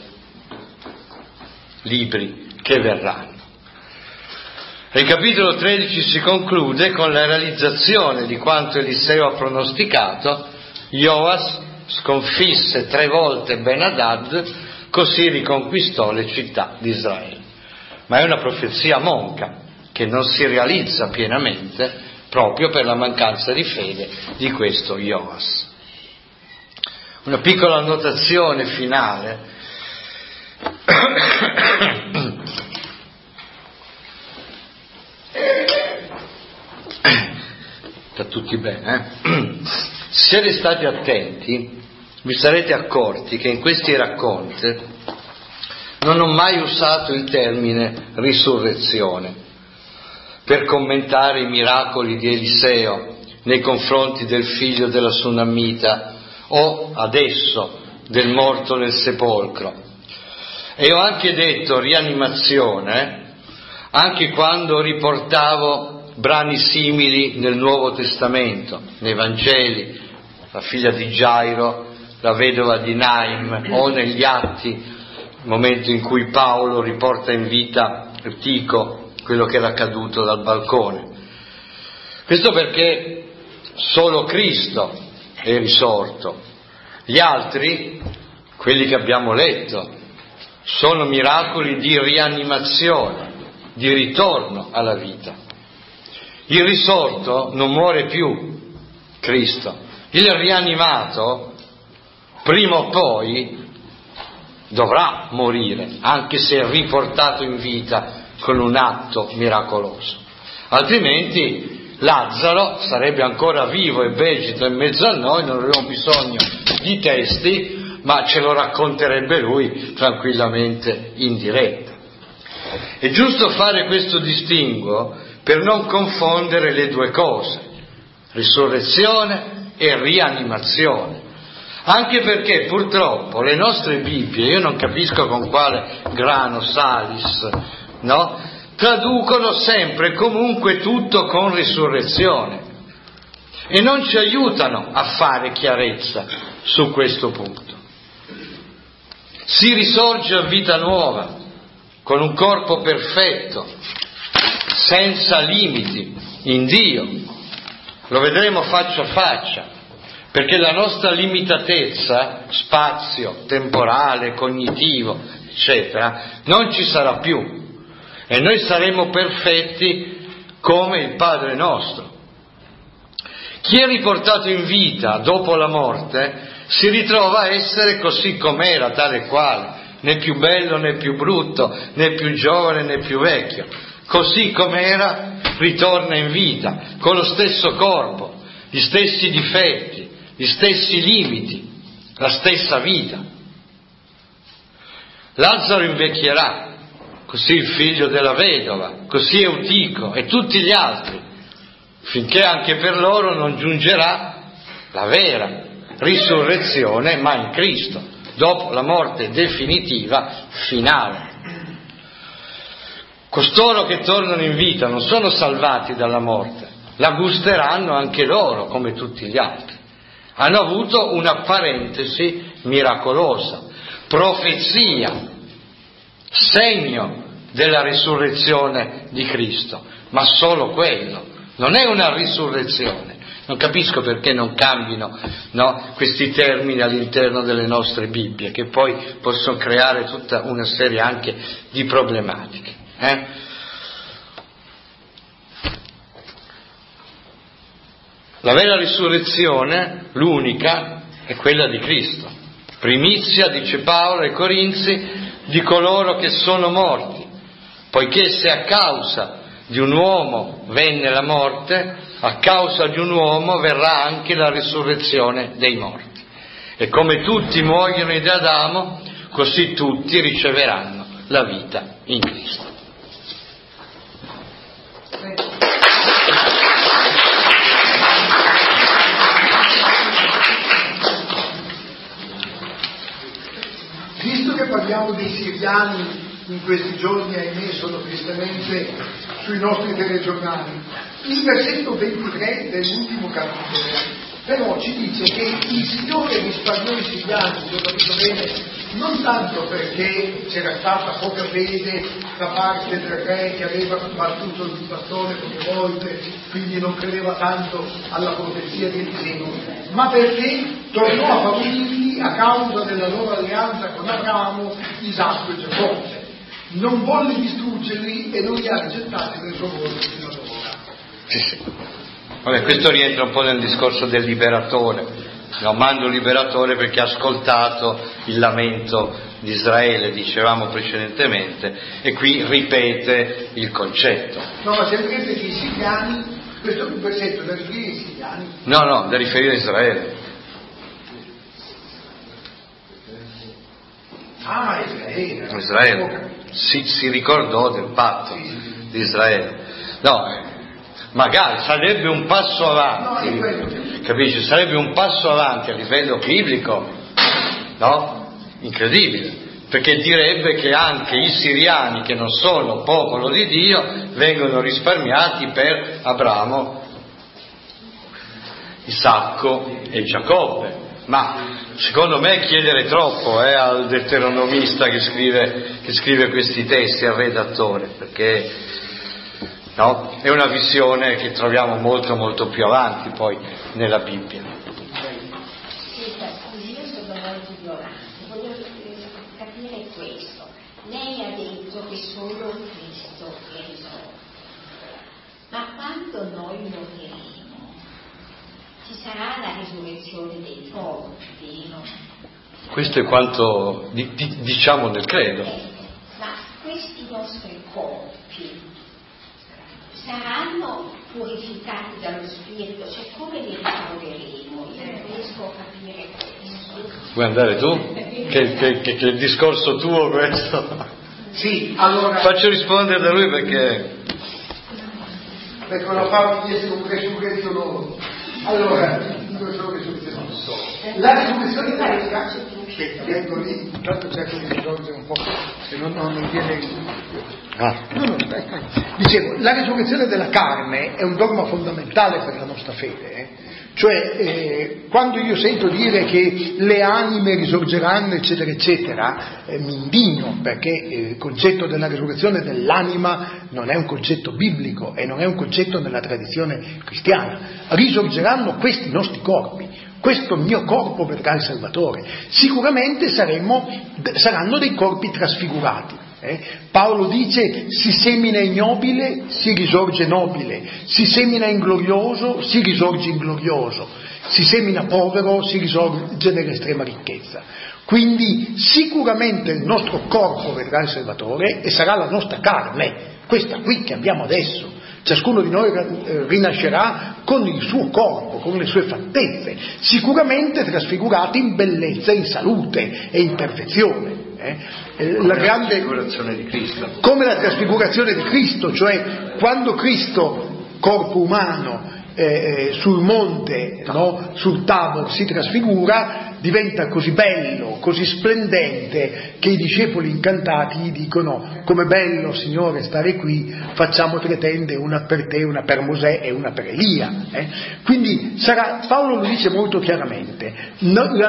libri che verranno. Il capitolo 13 si conclude con la realizzazione di quanto Eliseo ha pronosticato. Joas sconfisse 3 volte Ben-Hadad, così riconquistò le città di Israele. Ma è una profezia monca che non si realizza pienamente proprio per la mancanza di fede di questo Ioas. Una piccola annotazione finale. Sta tutti bene, Se siete stati attenti, vi sarete accorti che in questi racconti non ho mai usato il termine risurrezione per commentare i miracoli di Eliseo nei confronti del figlio della Sunammita o adesso del morto nel sepolcro. E ho anche detto rianimazione anche quando riportavo brani simili nel Nuovo Testamento, nei Vangeli, la figlia di Gairo, la vedova di Naim, o negli Atti, il momento in cui Paolo riporta in vita Tico, quello che era caduto dal balcone. Questo perché solo Cristo è risorto. Gli altri, quelli che abbiamo letto, sono miracoli di rianimazione, di ritorno alla vita. Il risorto non muore più, Cristo. Il rianimato, prima o poi, dovrà morire, anche se riportato in vita con un atto miracoloso. Altrimenti Lazzaro sarebbe ancora vivo e vegeto in mezzo a noi, non avremo bisogno di testi, ma ce lo racconterebbe lui tranquillamente in diretta. È giusto fare questo distinguo per non confondere le due cose, risurrezione e rianimazione, anche perché purtroppo le nostre Bibbie, io non capisco con quale grano salis, traducono sempre e comunque tutto con risurrezione e non ci aiutano a fare chiarezza su questo punto. Si risorge a vita nuova, con un corpo perfetto, senza limiti, in Dio. Lo vedremo faccia a faccia, perché la nostra limitatezza, spazio, temporale, cognitivo, eccetera, non ci sarà più. E noi saremo perfetti come il Padre nostro. Chi è riportato in vita dopo la morte si ritrova a essere così com'era, tale quale, né più bello né più brutto, né più giovane né più vecchio. Così com'era ritorna in vita, con lo stesso corpo, gli stessi difetti, gli stessi limiti, la stessa vita. Lazzaro invecchierà, così il figlio della vedova, così Eutico e tutti gli altri, finché anche per loro non giungerà la vera risurrezione, ma in Cristo, dopo la morte definitiva, finale. Costoro che tornano in vita non sono salvati dalla morte, la gusteranno anche loro come tutti gli altri. Hanno avuto una parentesi miracolosa, profezia, segno della risurrezione di Cristo, ma solo quello, non è una risurrezione. Non capisco perché non cambino questi termini all'interno delle nostre Bibbie, che poi possono creare tutta una serie anche di problematiche. La vera risurrezione, l'unica, è quella di Cristo. Primizia, dice Paolo ai Corinzi, di coloro che sono morti, poiché se a causa di un uomo venne la morte, a causa di un uomo verrà anche la risurrezione dei morti. E come tutti muoiono in Adamo, così tutti riceveranno la vita in Cristo. Visto che parliamo dei siriani in questi giorni, ahimè, sono tristemente sui nostri telegiornali, il versetto 23 dell'ultimo capitolo però ci dice che il Signore risparmiò i siriani, se ho capito bene, non tanto perché c'era stata poca fede da parte del re che aveva battuto il bastone poche volte, quindi non credeva tanto alla profezia di Eliseo, ma perché tornò a favorirli a causa della loro alleanza con Abramo, Isacco e Giacobbe. Non volle distruggerli e non li ha rigettati nel suo volto fino ad ora. Vabbè, questo rientra un po' nel discorso del liberatore. Mando il liberatore perché ha ascoltato il lamento di Israele, dicevamo precedentemente, e qui ripete il concetto. No, ma se vedete che i siriani, questo è un versetto da riferire ai siriani? No, da riferire a Israele. Ah, Israele. Si ricordò del patto di Israele. No, magari sarebbe un passo avanti, capisci? Sarebbe un passo avanti a livello biblico, no? Incredibile, perché direbbe che anche i siriani, che non sono popolo di Dio, vengono risparmiati per Abramo, Isacco e Giacobbe. Ma secondo me è chiedere troppo al deuteronomista che scrive questi testi, al redattore, perché no, è una visione che troviamo molto molto più avanti poi nella Bibbia. Scusi, io sono molto ignorante, voglio capire questo. Lei ha detto che solo Cristo è risorto, ma quando noi moriremo ci sarà la risurrezione dei corpi, no? Questo è quanto diciamo nel credo. Ma questi nostri corpi saranno purificati dallo Spirito, cioè come li ritroveremo? Io non riesco a capire questo. Vuoi andare tu? Che il discorso tuo questo? Sì, allora... Faccio rispondere da lui perché la fama di essere un resurrezione. Allora, dico solo resurrezione. La risurrezione della vengo lì, intanto cerco di risolvere un po', se no non viene. Dicevo, la risurrezione della carne è un dogma fondamentale per la nostra fede. Cioè, quando io sento dire che le anime risorgeranno, eccetera, eccetera, mi indigno, perché il concetto della risurrezione dell'anima non è un concetto biblico e non è un concetto nella tradizione cristiana. Risorgeranno questi nostri corpi, questo mio corpo vedrà il Salvatore. Sicuramente saranno dei corpi trasfigurati. Paolo dice: si semina ignobile, si risorge nobile, si semina inglorioso, si risorge inglorioso, si semina povero, si risorge nell'estrema ricchezza. Quindi sicuramente il nostro corpo vedrà il Salvatore e sarà la nostra carne, questa qui che abbiamo adesso. Ciascuno di noi rinascerà con il suo corpo, con le sue fattezze, sicuramente trasfigurati in bellezza, in salute e in perfezione. La grande trasfigurazione di Cristo. Come la trasfigurazione di Cristo, cioè quando Cristo, corpo umano, sul monte, no, sul Tabor si trasfigura, diventa così bello, così splendente, che i discepoli incantati gli dicono: come bello, Signore, stare qui, facciamo 3 tende, una per te, una per Mosè e una per Elia. Quindi Paolo lo dice molto chiaramente, la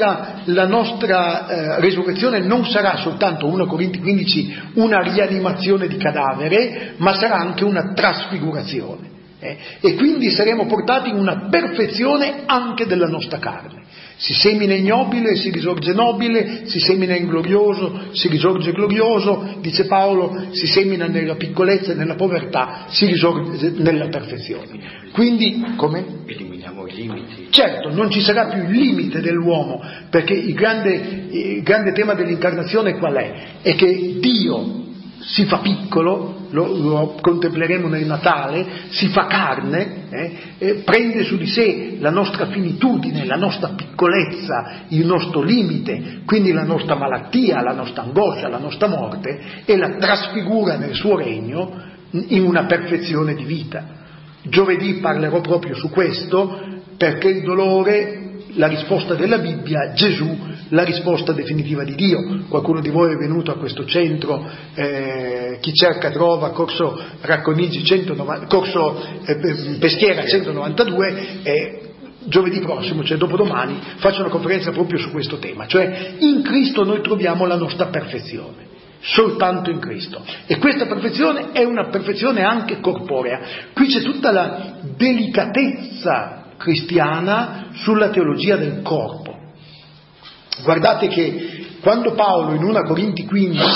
nostra resurrezione non sarà soltanto, 1 Corinti 15, una rianimazione di cadavere, ma sarà anche una trasfigurazione. E quindi saremo portati in una perfezione anche della nostra carne. Si semina ignobile, si risorge nobile, si semina inglorioso, si risorge glorioso, dice Paolo, si semina nella piccolezza e nella povertà, si risorge nella perfezione. Quindi, come? Eliminiamo i limiti. Certo, non ci sarà più il limite dell'uomo, perché il grande tema dell'incarnazione qual è? È che Dio si fa piccolo, lo contempleremo nel Natale, si fa carne, prende su di sé la nostra finitudine, la nostra piccolezza, il nostro limite, quindi la nostra malattia, la nostra angoscia, la nostra morte, e la trasfigura nel suo regno in una perfezione di vita. Giovedì parlerò proprio su questo, perché il dolore, la risposta della Bibbia, Gesù, la risposta definitiva di Dio. Qualcuno di voi è venuto a questo centro, chi cerca trova, corso Racconigi 190, corso Peschiera 192, giovedì prossimo, cioè dopodomani, faccio una conferenza proprio su questo tema, cioè in Cristo noi troviamo la nostra perfezione, soltanto in Cristo, e questa perfezione è una perfezione anche corporea. Qui c'è tutta la delicatezza cristiana sulla teologia del corpo. Guardate che quando Paolo in 1 Corinti 15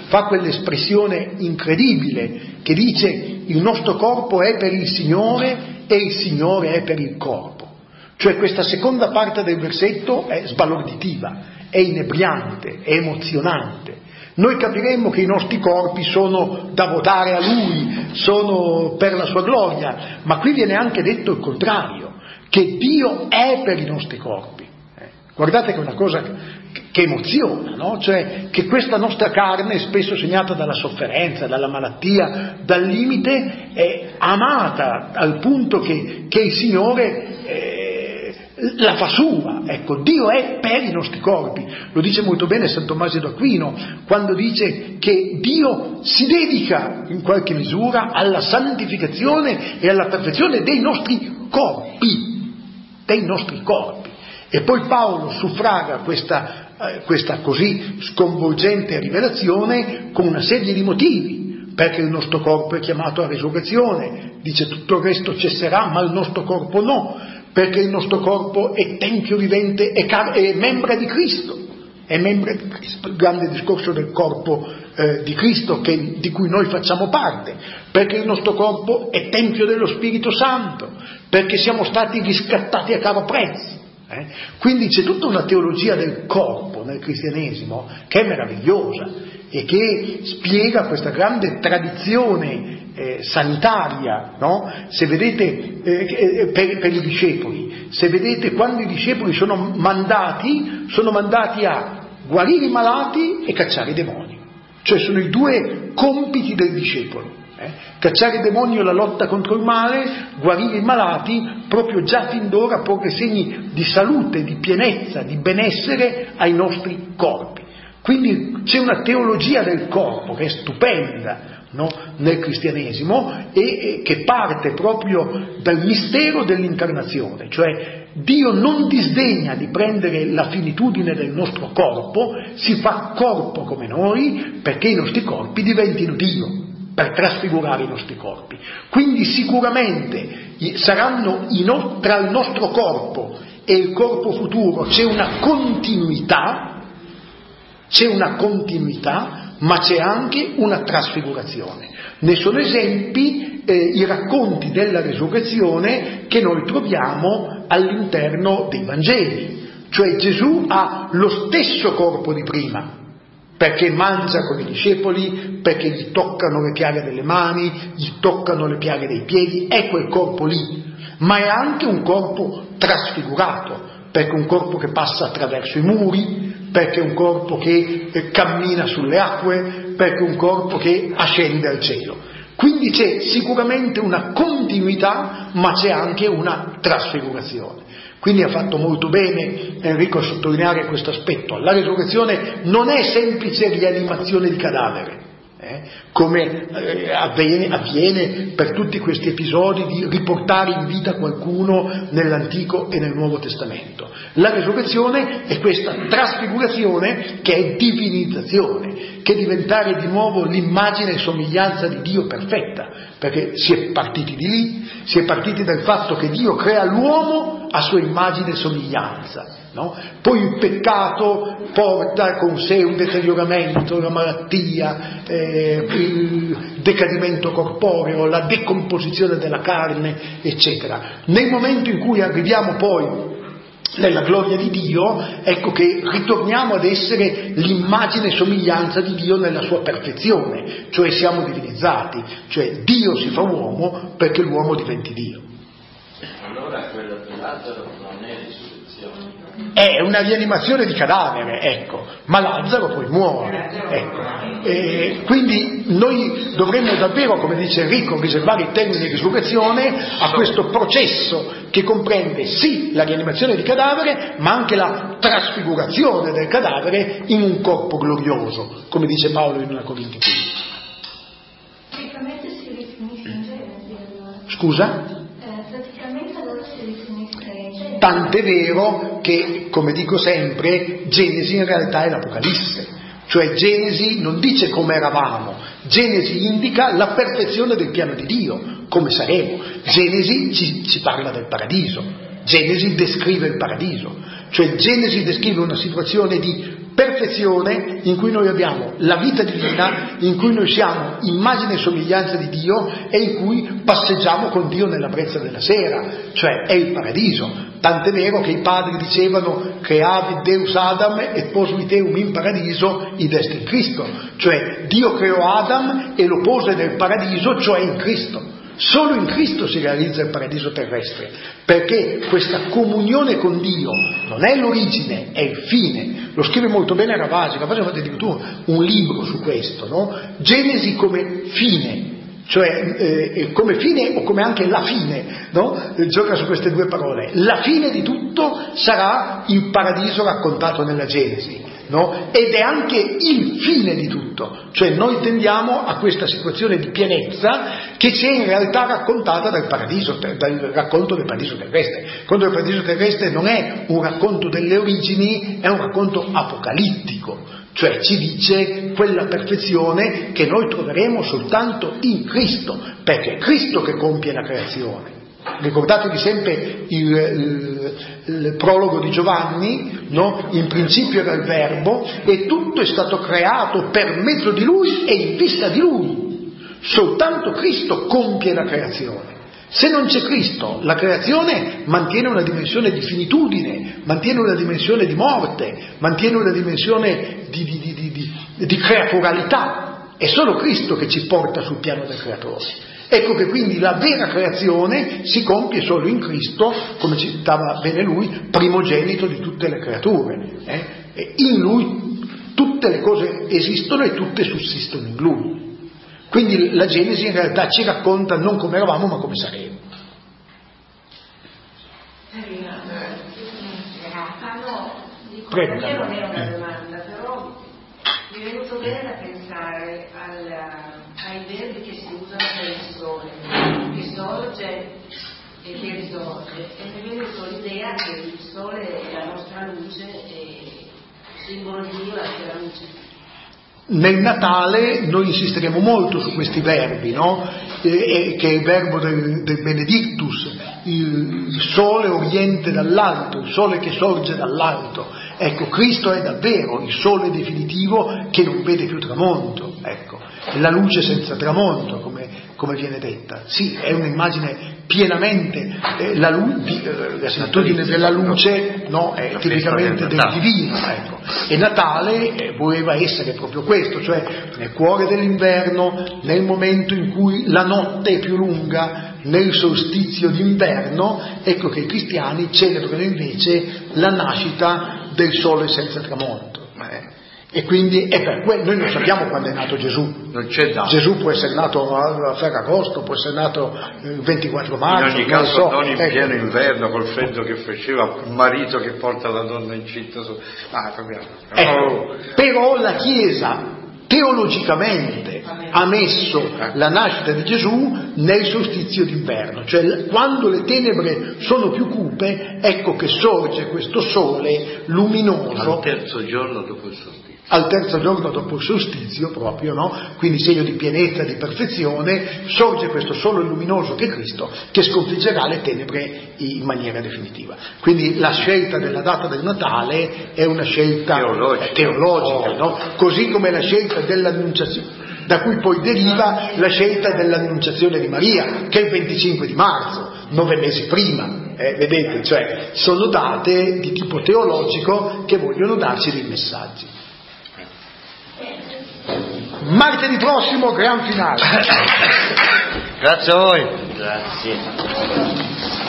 fa quell'espressione incredibile che dice: il nostro corpo è per il Signore e il Signore è per il corpo. Cioè questa seconda parte del versetto è sbalorditiva, è inebriante, è emozionante. Noi capiremmo che i nostri corpi sono da votare a Lui, sono per la Sua gloria, ma qui viene anche detto il contrario, che Dio è per i nostri corpi. Guardate che è una cosa che emoziona, no? Cioè che questa nostra carne, spesso segnata dalla sofferenza, dalla malattia, dal limite, è amata al punto che il Signore la fa sua. Ecco, Dio è per i nostri corpi. Lo dice molto bene San Tommaso d'Aquino quando dice che Dio si dedica in qualche misura alla santificazione e alla perfezione dei nostri corpi, E poi Paolo suffraga questa così sconvolgente rivelazione con una serie di motivi, perché il nostro corpo è chiamato a resurrezione, dice tutto il resto cesserà ma il nostro corpo no, perché il nostro corpo è tempio vivente e membra di Cristo, il grande discorso del corpo di Cristo di cui noi facciamo parte, perché il nostro corpo è tempio dello Spirito Santo, perché siamo stati riscattati a caro prezzo. Quindi c'è tutta una teologia del corpo nel cristianesimo che è meravigliosa e che spiega questa grande tradizione sanitaria, no? Se vedete per i discepoli, se vedete quando i discepoli sono mandati a guarire i malati e cacciare i demoni, cioè sono i due compiti del discepolo. Cacciare i demoni è la lotta contro il male, guarire i malati, proprio già fin d'ora porre segni di salute, di pienezza, di benessere ai nostri corpi. Quindi c'è una teologia del corpo che è stupenda, no? Nel cristianesimo e che parte proprio dal mistero dell'incarnazione, cioè Dio non disdegna di prendere la finitudine del nostro corpo, si fa corpo come noi perché i nostri corpi diventino Dio, per trasfigurare i nostri corpi. Quindi sicuramente saranno tra il nostro corpo e il corpo futuro c'è una continuità, ma c'è anche una trasfigurazione. Ne sono esempi i racconti della resurrezione che noi troviamo all'interno dei Vangeli. Cioè Gesù ha lo stesso corpo di prima, perché mangia con i discepoli, perché gli toccano le piaghe delle mani, gli toccano le piaghe dei piedi, è quel corpo lì, ma è anche un corpo trasfigurato, perché è un corpo che passa attraverso i muri, perché è un corpo che cammina sulle acque, perché è un corpo che ascende al cielo. Quindi c'è sicuramente una continuità, ma c'è anche una trasfigurazione. Quindi ha fatto molto bene Enrico a sottolineare questo aspetto. La resurrezione non è semplice rianimazione di cadavere, come avviene per tutti questi episodi di riportare in vita qualcuno nell'Antico e nel Nuovo Testamento. La resurrezione è questa trasfigurazione che è divinizzazione, che è diventare di nuovo l'immagine e somiglianza di Dio perfetta, perché si è partiti di lì, si è partiti dal fatto che Dio crea l'uomo a sua immagine e somiglianza, no? Poi il peccato porta con sé un deterioramento, la malattia, il decadimento corporeo, la decomposizione della carne, eccetera. Nel momento in cui arriviamo poi nella gloria di Dio, ecco che ritorniamo ad essere l'immagine e somiglianza di Dio nella sua perfezione, cioè siamo divinizzati, cioè Dio si fa uomo perché l'uomo diventi Dio. Allora quello di Lazzaro non è risurrezione. È una rianimazione di cadavere, ecco, ma Lazzaro poi muore, ecco. Quindi noi dovremmo davvero, come dice Enrico, riservare il termine di risurrezione a questo processo che comprende sì la rianimazione di cadavere, ma anche la trasfigurazione del cadavere in un corpo glorioso, come dice Paolo in 1 Corinti 15. Praticamente si rifinisce in Genesi allora. Scusa? Praticamente allora si rifinisce in Genesi. Tant'è vero che, come dico sempre, Genesi in realtà è l'Apocalisse, cioè Genesi non dice come eravamo, Genesi indica la perfezione del piano di Dio, come saremo. Genesi ci parla del paradiso, Genesi descrive il paradiso, cioè Genesi descrive una situazione di perfezione in cui noi abbiamo la vita divina, in cui noi siamo immagine e somiglianza di Dio e in cui passeggiamo con Dio nella brezza della sera, cioè è il paradiso. Tant'è vero che i padri dicevano creavi Deus Adam et posuit eum in paradiso id est in Cristo, cioè Dio creò Adam e lo pose nel paradiso, cioè in Cristo. Solo in Cristo si realizza il paradiso terrestre, perché questa comunione con Dio non è l'origine, è il fine. Lo scrive molto bene Ravasi ha fatto addirittura un libro su questo, no? Genesi come fine, cioè come fine o come anche la fine, no? Gioca su queste due parole. La fine di tutto sarà il paradiso raccontato nella Genesi, no? Ed è anche il fine di tutto, cioè noi tendiamo a questa situazione di pienezza che ci è in realtà raccontata dal paradiso, dal racconto del paradiso terrestre. Il racconto del paradiso terrestre non è un racconto delle origini, è un racconto apocalittico, cioè ci dice quella perfezione che noi troveremo soltanto in Cristo, perché è Cristo che compie la creazione. Ricordatevi sempre il prologo di Giovanni, no? In principio era il Verbo e tutto è stato creato per mezzo di Lui e in vista di Lui. Soltanto Cristo compie la creazione. Se non c'è Cristo, la creazione mantiene una dimensione di finitudine, mantiene una dimensione di morte, mantiene una dimensione di creaturalità. È solo Cristo che ci porta sul piano del creatore. Ecco che quindi la vera creazione si compie solo in Cristo, come citava bene lui, primogenito di tutte le creature. E in Lui tutte le cose esistono e tutte sussistono in Lui. Quindi la Genesi in realtà ci racconta non come eravamo ma come saremo. Prego. Non è una domanda, però mi è venuto bene da pensare ai verbi che si usano per il sole, che sorge e che risorge, e mi è venuta l'idea che il sole è la nostra luce e simbolo di Dio, la sua luce. Nel Natale noi insisteremo molto su questi verbi, no? Che è il verbo del Benedictus, il sole oriente dall'alto, il sole che sorge dall'alto. Ecco, Cristo è davvero il sole definitivo che non vede più tramonto, ecco, la luce senza tramonto, come viene detta. Sì, è un'immagine pienamente, la similitudine della luce, no, è tipicamente del divino, ecco. E Natale voleva essere proprio questo, cioè nel cuore dell'inverno, nel momento in cui la notte è più lunga, nel solstizio d'inverno, ecco che i cristiani celebrano invece la nascita del sole senza tramonto. E quindi è per quello, noi non sappiamo quando è nato Gesù. Non c'è dato. Gesù può essere nato a Ferragosto, può essere nato il 24 marzo. In ogni caso non in pieno inverno, col freddo che faceva, un marito che porta la donna incinta su. Però la Chiesa teologicamente ha messo la nascita di Gesù nel solstizio d'inverno, cioè quando le tenebre sono più cupe, ecco che sorge questo sole luminoso al terzo giorno dopo il solstizio. Al terzo giorno dopo il solstizio proprio, no? Quindi segno di pienezza, di perfezione, sorge questo sole luminoso che è Cristo, che sconfiggerà le tenebre in maniera definitiva. Quindi la scelta della data del Natale è una scelta teologica, no? Così come la scelta dell'annunciazione, da cui poi deriva la scelta dell'annunciazione di Maria, che è il 25 di marzo, 9 mesi prima. Vedete, cioè sono date di tipo teologico che vogliono darci dei messaggi. Martedì prossimo, gran finale. Grazie a voi. Grazie.